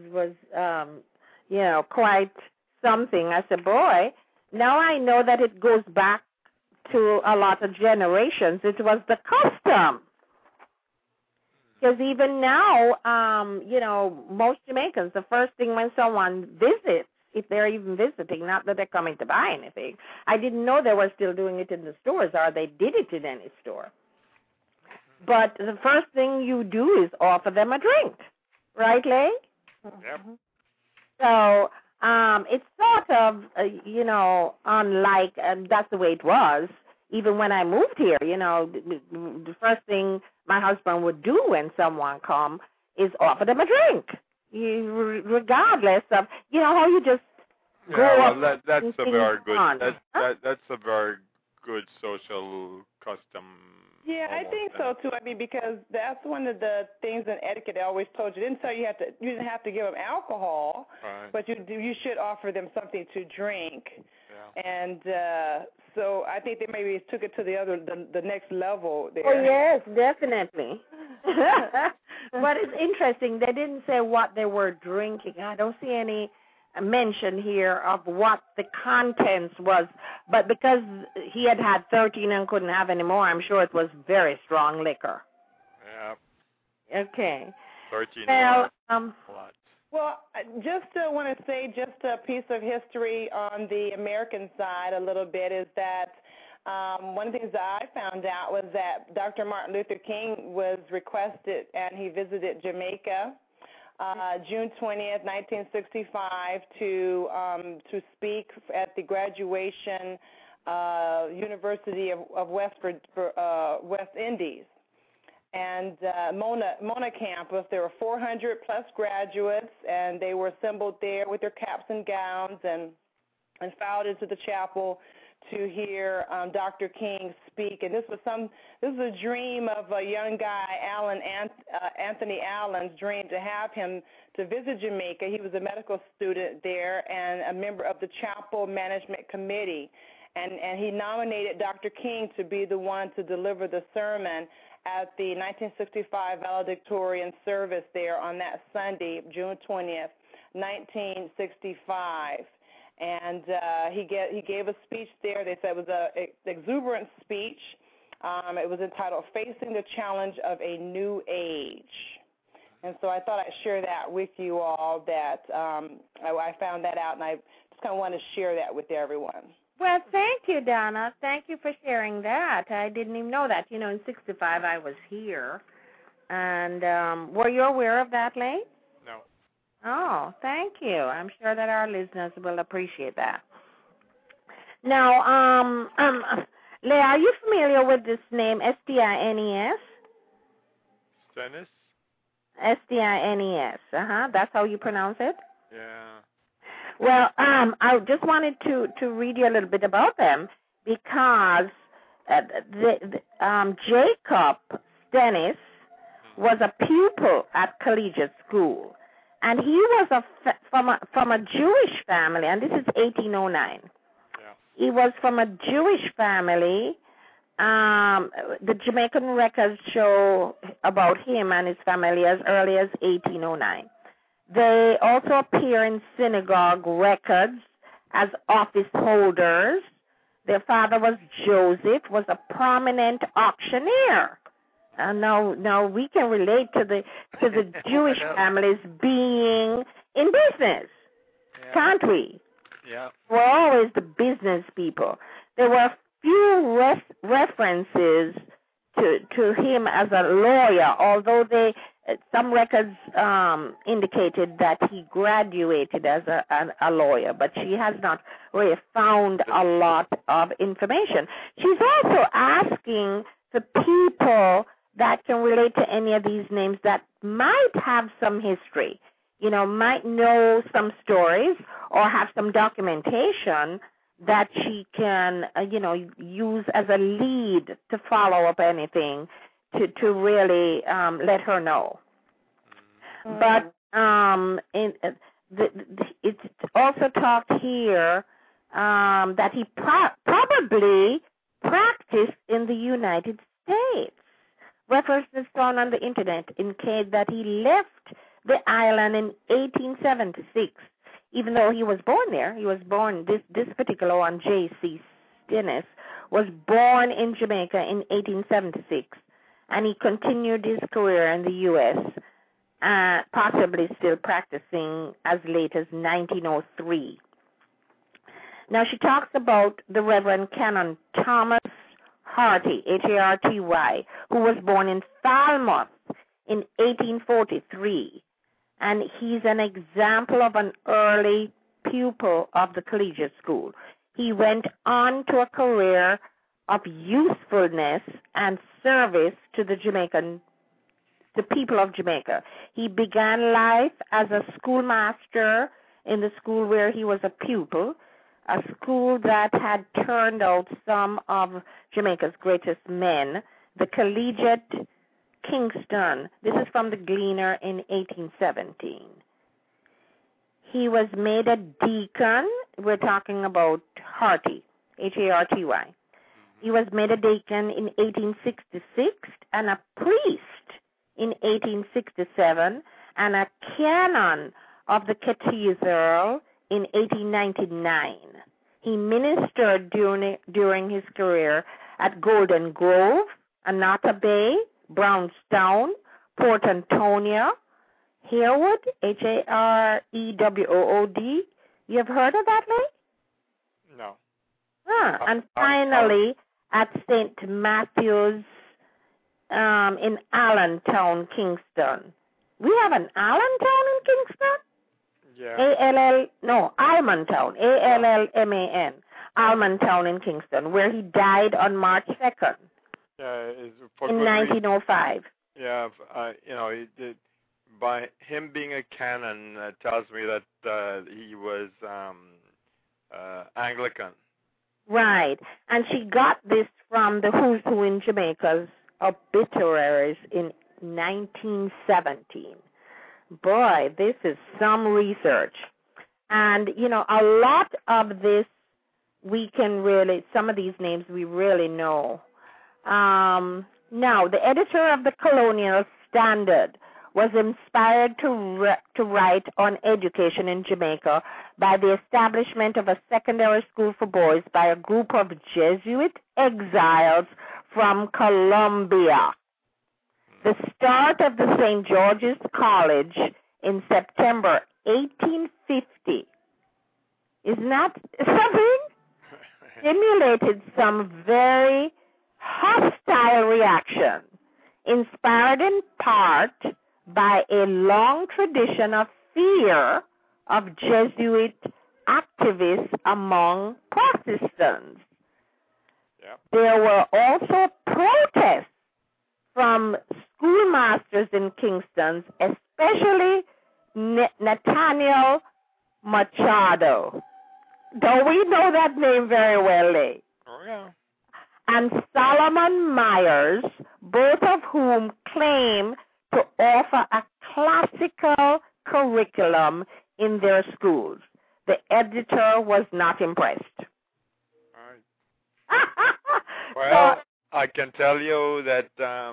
quite something. I said, boy, now I know that it goes back to a lot of generations. It was the custom. Because even now, most Jamaicans, the first thing when someone visits, if they're even visiting, not that they're coming to buy anything, I didn't know they were still doing it in the stores or they did it in any store. But the first thing you do is offer them a drink. Right, Lay? Yep. So it's sort of, unlike, and that's the way it was, even when I moved here, the first thing my husband would do when someone come is offer them a drink, regardless of, how you just go up. That's a very good. That's a very good social custom. Yeah, I think so too. I mean, because that's one of the things in etiquette they always told you. They didn't tell you didn't have to give them alcohol, right. But you should offer them something to drink. Yeah. And so I think they maybe took it to the next level there. Oh yes, definitely. But it's interesting. They didn't say what they were drinking. I don't see any mention here of what the contents was, but because he had 13 and couldn't have any more, I'm sure it was very strong liquor. Yeah. Okay. 13. Well, Well, just want to say just a piece of history on the American side a little bit is that one of the things that I found out was that Dr. Martin Luther King was requested, and he visited Jamaica June 20th, 1965, to speak at the graduation University of West Indies. And Mona campus, there were 400 plus graduates, and they were assembled there with their caps and gowns and filed into the chapel to hear Dr. King speak. And this is a dream of a young guy, Anthony Allen's dream, to have him to visit Jamaica. He was a medical student there and a member of the chapel management committee. And he nominated Dr. King to be the one to deliver the sermon at the 1965 valedictorian service there on that Sunday, June 20th, 1965. And he gave a speech there. They said it was an exuberant speech. It was entitled "Facing the Challenge of a New Age." And so I thought I'd share that with you all, that I found that out, and I just kind of want to share that with everyone. Well, thank you, Donna. Thank you for sharing that. I didn't even know that. You know, in 65 I was here. And were you aware of that, Leigh? No. Oh, thank you. I'm sure that our listeners will appreciate that. Now, Leigh, are you familiar with this name, Stines? Stennis? Stines. That's how you pronounce it? Yeah. Well, I just wanted to read you a little bit about them, because Jacob Stennis was a pupil at collegiate school, and he was from a Jewish family, and this is 1809. Yeah. He was from a Jewish family. The Jamaican records show about him and his family as early as 1809. They also appear in synagogue records as office holders. Their father was Joseph, was a prominent auctioneer. Now we can relate to the Jewish families being in business, can't we? Yeah. We're always the business people. There were few references to him as a lawyer, although some records indicated that he graduated as a lawyer, but she has not really found a lot of information. She's also asking the people that can relate to any of these names that might have some history, might know some stories or have some documentation that she can, use as a lead to follow up anything to really let her know. But it's also talked here that he probably practiced in the United States. References found on the internet indicate that he left the island in 1876. Even though he was born there, he was born, this particular one, J.C. Stennis, was born in Jamaica in 1876, and he continued his career in the U.S., possibly still practicing as late as 1903. Now, she talks about the Reverend Canon Thomas Harty, Harty, who was born in Falmouth in 1843. And he's an example of an early pupil of the collegiate school. He went on to a career of usefulness and service to the people of Jamaica. He began life as a schoolmaster in the school where he was a pupil, a school that had turned out some of Jamaica's greatest men, the Collegiate Kingston. This is from the Gleaner in 1817. He was made a deacon. We're talking about Harty, Harty. He was made a deacon in 1866 and a priest in 1867 and a canon of the cathedral in 1899. He ministered during his career at Golden Grove, Anata Bay, Brownstown, Port Antonio, Harewood, Harewood. You have heard of that, Leigh? No. And finally at St. Matthew's in Allentown, Kingston. We have an Allentown in Kingston? Yeah. Almontown, Allman, Almontown in Kingston, where he died on March 2nd in 1905. Yeah, by him being a canon, tells me that he was Anglican. Right, and she got this from the Who's Who in Jamaica's obituaries in 1917. Boy, this is some research. And, a lot of this some of these names we really know. Now, the editor of the Colonial Standard was inspired to write on education in Jamaica by the establishment of a secondary school for boys by a group of Jesuit exiles from Colombia. The start of the St. George's College in September 1850, isn't that something? Stimulated some very hostile reaction, inspired in part by a long tradition of fear of Jesuit activists among Protestants. Yep. There were also protests from schoolmasters in Kingston, especially Nathaniel Machado. Don't we know that name very well, Lee? Oh, yeah. And Solomon Myers, both of whom claim to offer a classical curriculum in their schools. The editor was not impressed. All right. Well, I can tell you that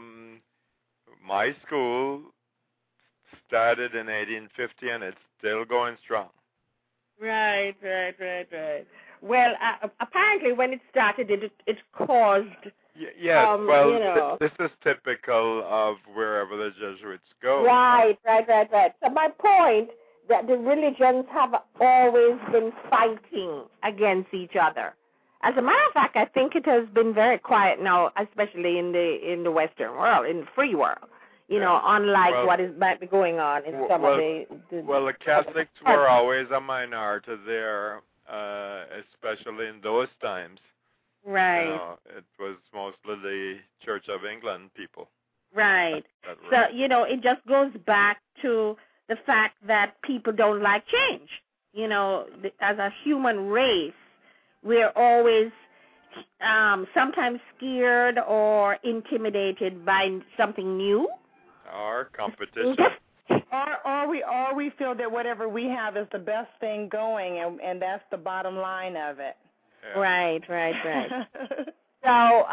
my school started in 1850 and it's still going strong. Right. Well, apparently when it started, it caused... Yes, this is typical of wherever the Jesuits go. Right. So my point, that the religions have always been fighting against each other. As a matter of fact, I think it has been very quiet now, especially in the Western world, in the free world. Unlike what might be going on in some of the... Well, the Catholics were always a minority there, especially in those times. Right. It was mostly the Church of England people. Right. So, it just goes back to the fact that people don't like change. As a human race, we're always sometimes scared or intimidated by something new. Or competition. Or we feel that whatever we have is the best thing going, and that's the bottom line of it. Yeah. Right. So,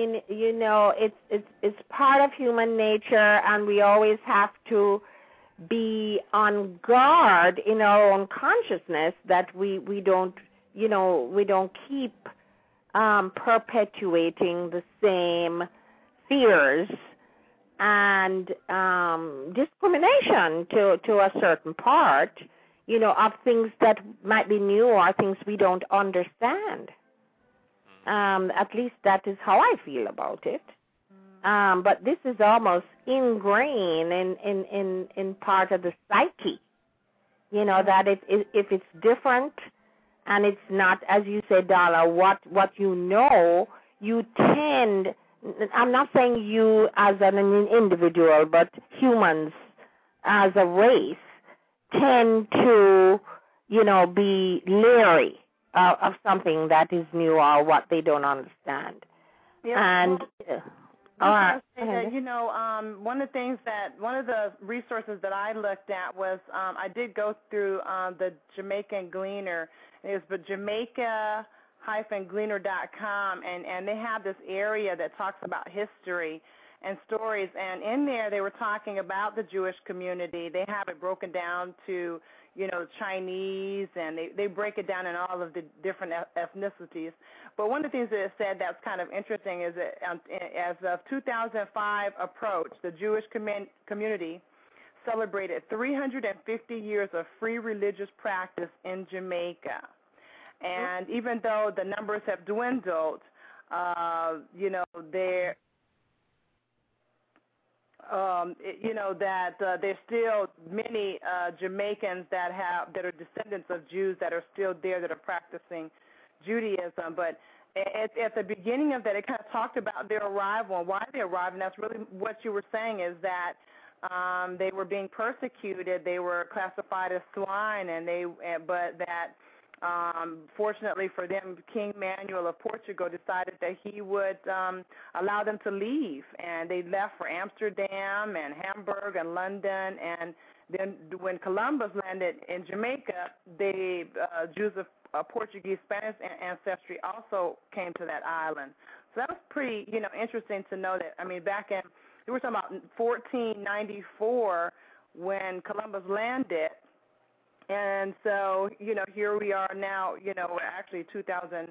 it's part of human nature, and we always have to be on guard in our own consciousness that we don't keep perpetuating the same fears and discrimination to a certain part, of things that might be new or things we don't understand. At least that is how I feel about it. But this is almost ingrained in part of the psyche, that if it's different and it's not, as you said, Dala, what you tend, I'm not saying you as an individual, but humans as a race tend to, be leery of something that is new or what they don't understand. Yeah. And one of the resources that I looked at was I did go through the Jamaican Gleaner. It was Jamaica-Gleaner.com, and they have this area that talks about history and stories. And in there, they were talking about the Jewish community. They have it broken down to, Chinese, and they break it down in all of the different ethnicities. But one of the things that it said that's kind of interesting is that as of 2005 approach, the Jewish community celebrated 350 years of free religious practice in Jamaica. And even though the numbers have dwindled, they're that there's still many Jamaicans that are descendants of Jews that are still there that are practicing Judaism. But at the beginning of that, it kind of talked about their arrival and why they arrived, and that's really what you were saying is that they were being persecuted. They were classified as swine, but that fortunately for them, King Manuel of Portugal decided that he would allow them to leave, and they left for Amsterdam and Hamburg and London. And then when Columbus landed in Jamaica, the Jews of Portuguese, Spanish ancestry also came to that island. So that was pretty, interesting to know that. I mean, back in, we were talking about 1494 when Columbus landed. And so, here we are now, actually 2009,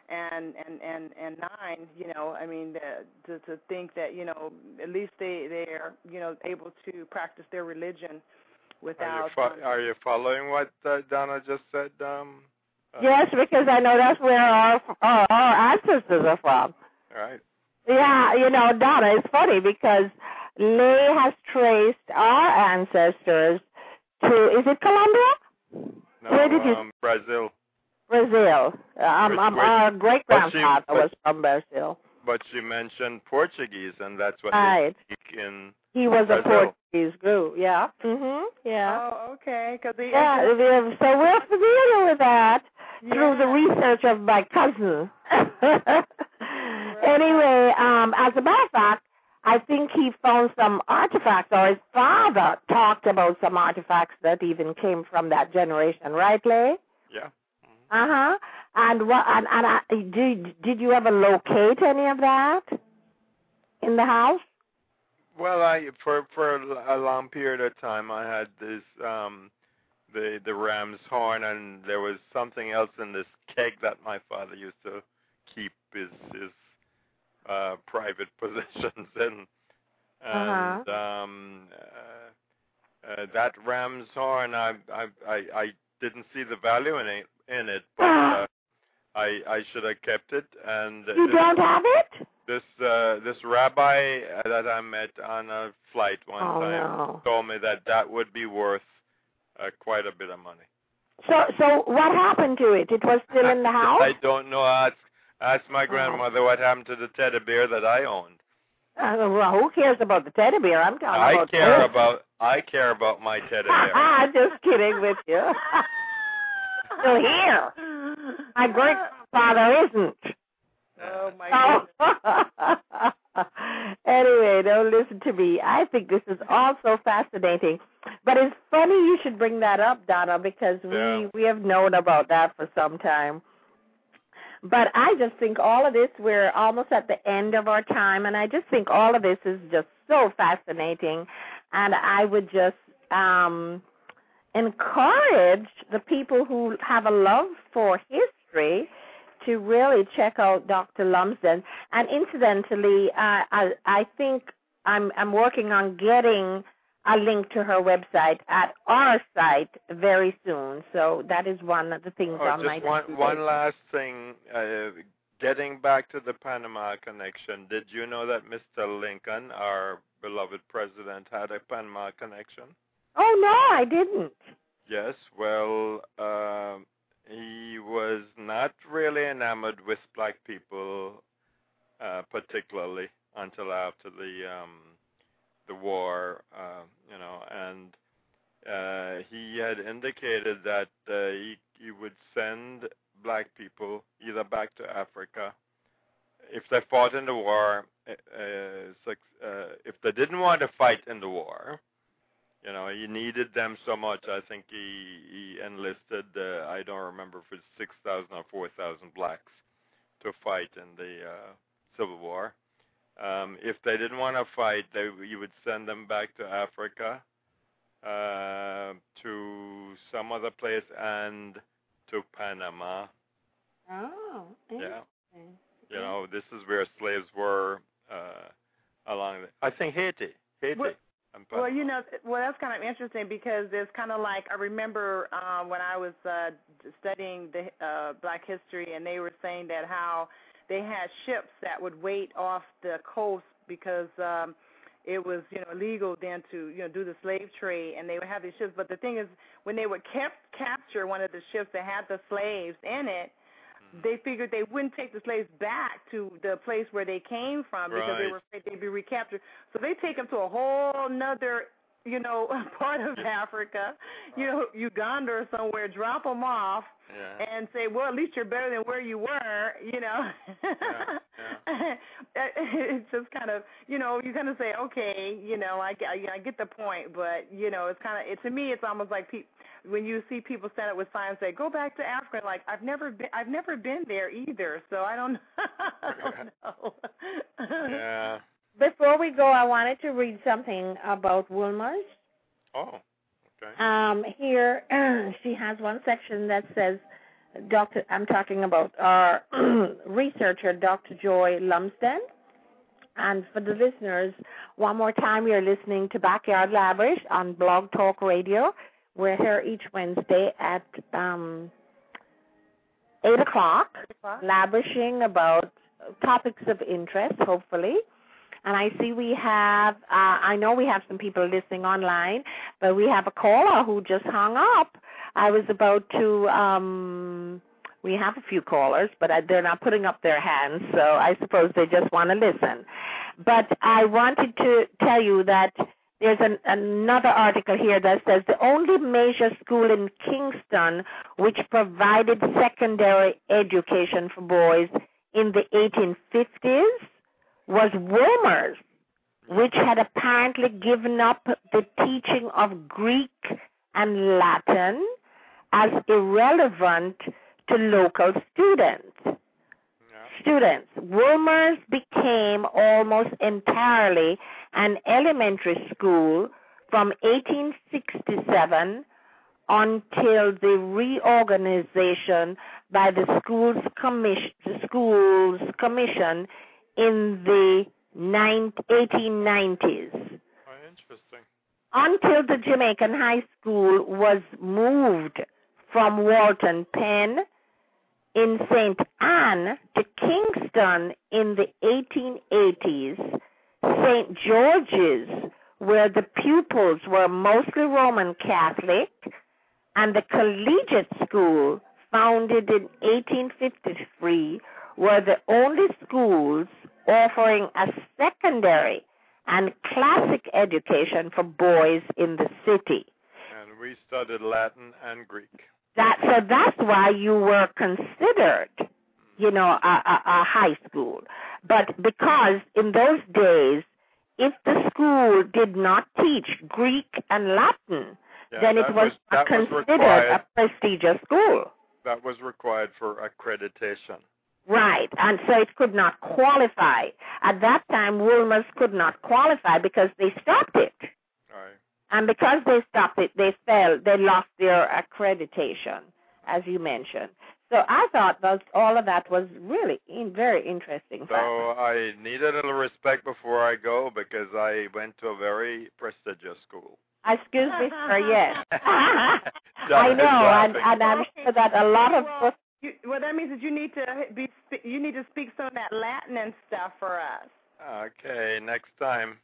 I mean, to think that, at least they're, able to practice their religion without. Are you following what Donna just said? Yes, because I know that's where our ancestors are from. Right. Yeah, Donna, it's funny because Lay has traced our ancestors to, is it Colombia? No, where did you? Brazil. Brazil. Our great-grandfather was from Brazil. But she mentioned Portuguese, and that's what right. they speak in He was Brazil. a Portuguese group, yeah. Yeah. Oh, okay. So we're familiar with that through the research of my cousin. Anyway, as a matter of fact, I think he found some artifacts, or his father talked about some artifacts that even came from that generation, right, Lay? Yeah. Uh-huh. And did you ever locate any of that in the house? Well, for a long period of time, I had this the ram's horn, and there was something else in this keg that my father used to keep his private possessions in, and that ram's horn, I didn't see the value in it, but I should have kept it. And you don't have it? This rabbi that I met on a flight one time told me that would be worth quite a bit of money. So what happened to it? It was still in the house? I don't know. Ask my grandmother what happened to the teddy bear that I owned. Well, who cares about the teddy bear? I'm talking I care about my teddy bear. I'm just kidding with you. Still here. My great-grandfather isn't. Oh, my goodness. Anyway, don't listen to me. I think this is all so fascinating. But it's funny you should bring that up, Donna, because we have known about that for some time. But I just think all of this, we're almost at the end of our time, and I just think all of this is just so fascinating. And I would just encourage the people who have a love for history to really check out Dr. Lumsden. And incidentally, I think I'm working on getting a link to her website at our site very soon. So that is one of the things on my just one last thing. Getting back to the Panama connection, did you know that Mr. Lincoln, our beloved president, had a Panama connection? Oh, no, I didn't. Yes, well, he was not really enamored with black people, particularly until after the war, and he had indicated that he would send black people either back to Africa if they fought in the war. If they didn't want to fight in the war, he needed them so much. I think he enlisted, I don't remember if it's 6,000 or 4,000 blacks to fight in the Civil War. If they didn't want to fight, you would send them back to Africa, to some other place, and to Panama. Oh, interesting. Yeah. This is where slaves were along I think Haiti. Well, that's kind of interesting because it's kind of like, I remember when I was studying the Black history, and they were saying that how they had ships that would wait off the coast because it was, illegal then to, do the slave trade, and they would have these ships. But the thing is, when they would capture one of the ships that had the slaves in it, they figured they wouldn't take the slaves back to the place where they came from because they were afraid they'd be recaptured. So they take them to a whole nother, part of Africa, Uganda or somewhere, drop them off, and say, well, at least you're better than where you were, It's just kind of, you kind of say, okay, I get the point, but, it's kind of, to me, it's almost like when you see people stand up with signs say, go back to Africa, like, I've never been there either, so I don't know. Yeah. Before we go, I wanted to read something about Wolmer's. Oh, okay. Here, she has one section that says, I'm talking about our researcher, Dr. Joy Lumsden. And for the listeners, one more time, you're listening to Backyard Lavish on Blog Talk Radio. We're here each Wednesday at 8 o'clock, lavishing about topics of interest, hopefully. And I see we have, I know we have some people listening online, but we have a caller who just hung up. I was about to, we have a few callers, but they're not putting up their hands, so I suppose they just want to listen. But I wanted to tell you that there's another article here that says the only major school in Kingston which provided secondary education for boys in the 1850s was Wolmer's, which had apparently given up the teaching of Greek and Latin as irrelevant to local students. Wolmer's became almost entirely an elementary school from 1867 until the reorganization by the Schools Commission in the 1890s. Oh, interesting. Until the Jamaican High School was moved from Walton Penn in St. Anne to Kingston in the 1880s, St. George's, where the pupils were mostly Roman Catholic, and the collegiate school, founded in 1853, were the only schools offering a secondary and classic education for boys in the city. And we studied Latin and Greek. So that's why you were considered, a high school. But because in those days, if the school did not teach Greek and Latin, then it was considered a prestigious school. That was required for accreditation. Right, and so it could not qualify. At that time, Wolmer's could not qualify because they stopped it. Right. And because they stopped it, they lost their accreditation, as you mentioned. So I thought all of that was really very interesting. So I need a little respect before I go because I went to a very prestigious school. Excuse me, sir, yes. I know, and I'm sure that a lot of... Well, that means that you need to speak some of that Latin and stuff for us. Okay, next time.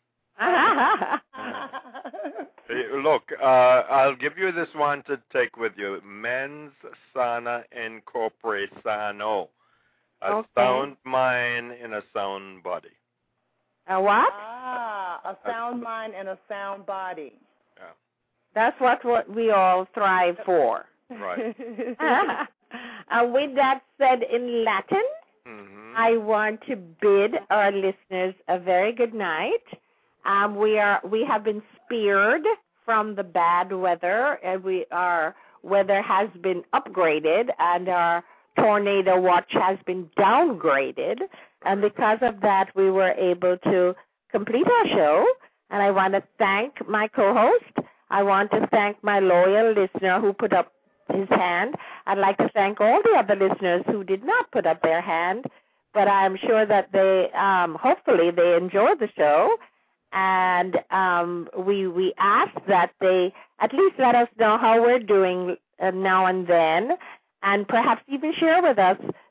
Look, I'll give you this one to take with you. Mens sana in corpore sano. A sound mind in a sound body. A what? A sound mind and a sound body. Yeah. That's what we all thrive for. Right. With that said in Latin, I want to bid our listeners a very good night. We have been spared from the bad weather, and our weather has been upgraded, and our tornado watch has been downgraded. And because of that, we were able to complete our show. And I want to thank my co-host. I want to thank my loyal listener who put up his hand. I'd like to thank all the other listeners who did not put up their hand, but I'm sure that they, hopefully they enjoyed the show, and we ask that they at least let us know how we're doing now and then, and perhaps even share with us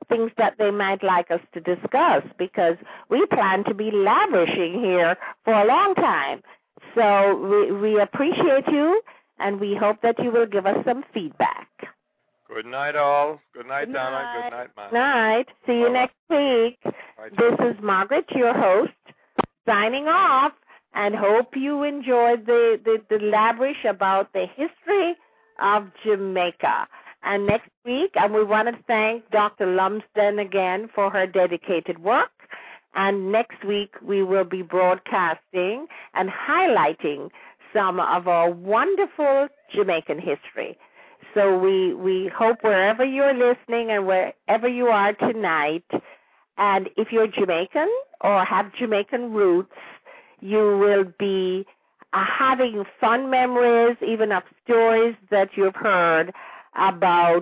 things that they might like us to discuss, because we plan to be lavishing here for a long time. So we appreciate you, and we hope that you will give us some feedback. Good night, all. Good night, Good Donna. night. Good night, Matt. Night. See you Bye-bye. next week. Bye, This is Margaret, your host, signing off, and hope you enjoyed the lavish about the history of Jamaica. And next week, and we want to thank Dr. Lumsden again for her dedicated work. And next week, we will be broadcasting and highlighting some of our wonderful Jamaican history. So we hope wherever you're listening and wherever you are tonight, and if you're Jamaican or have Jamaican roots, you will be having fun memories, even of stories that you've heard about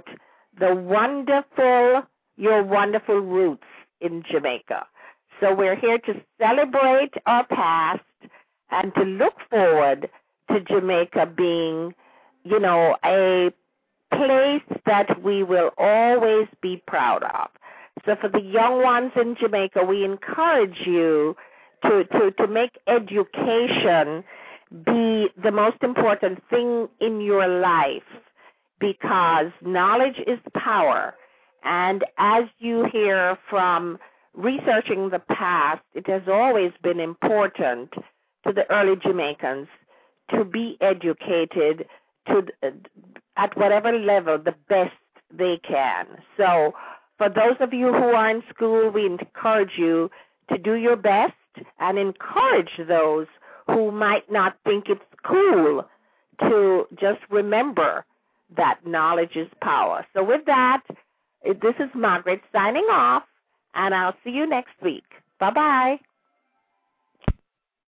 your wonderful roots in Jamaica. So we're here to celebrate our past and to look forward to Jamaica being, a place that we will always be proud of. So for the young ones in Jamaica, we encourage you to make education be the most important thing in your life, because knowledge is power. And as you hear from researching the past, it has always been important to the early Jamaicans to be educated at whatever level the best they can. So for those of you who are in school, we encourage you to do your best and encourage those who might not think it's cool to just remember that knowledge is power. So with that, this is Margaret signing off, and I'll see you next week. Bye-bye.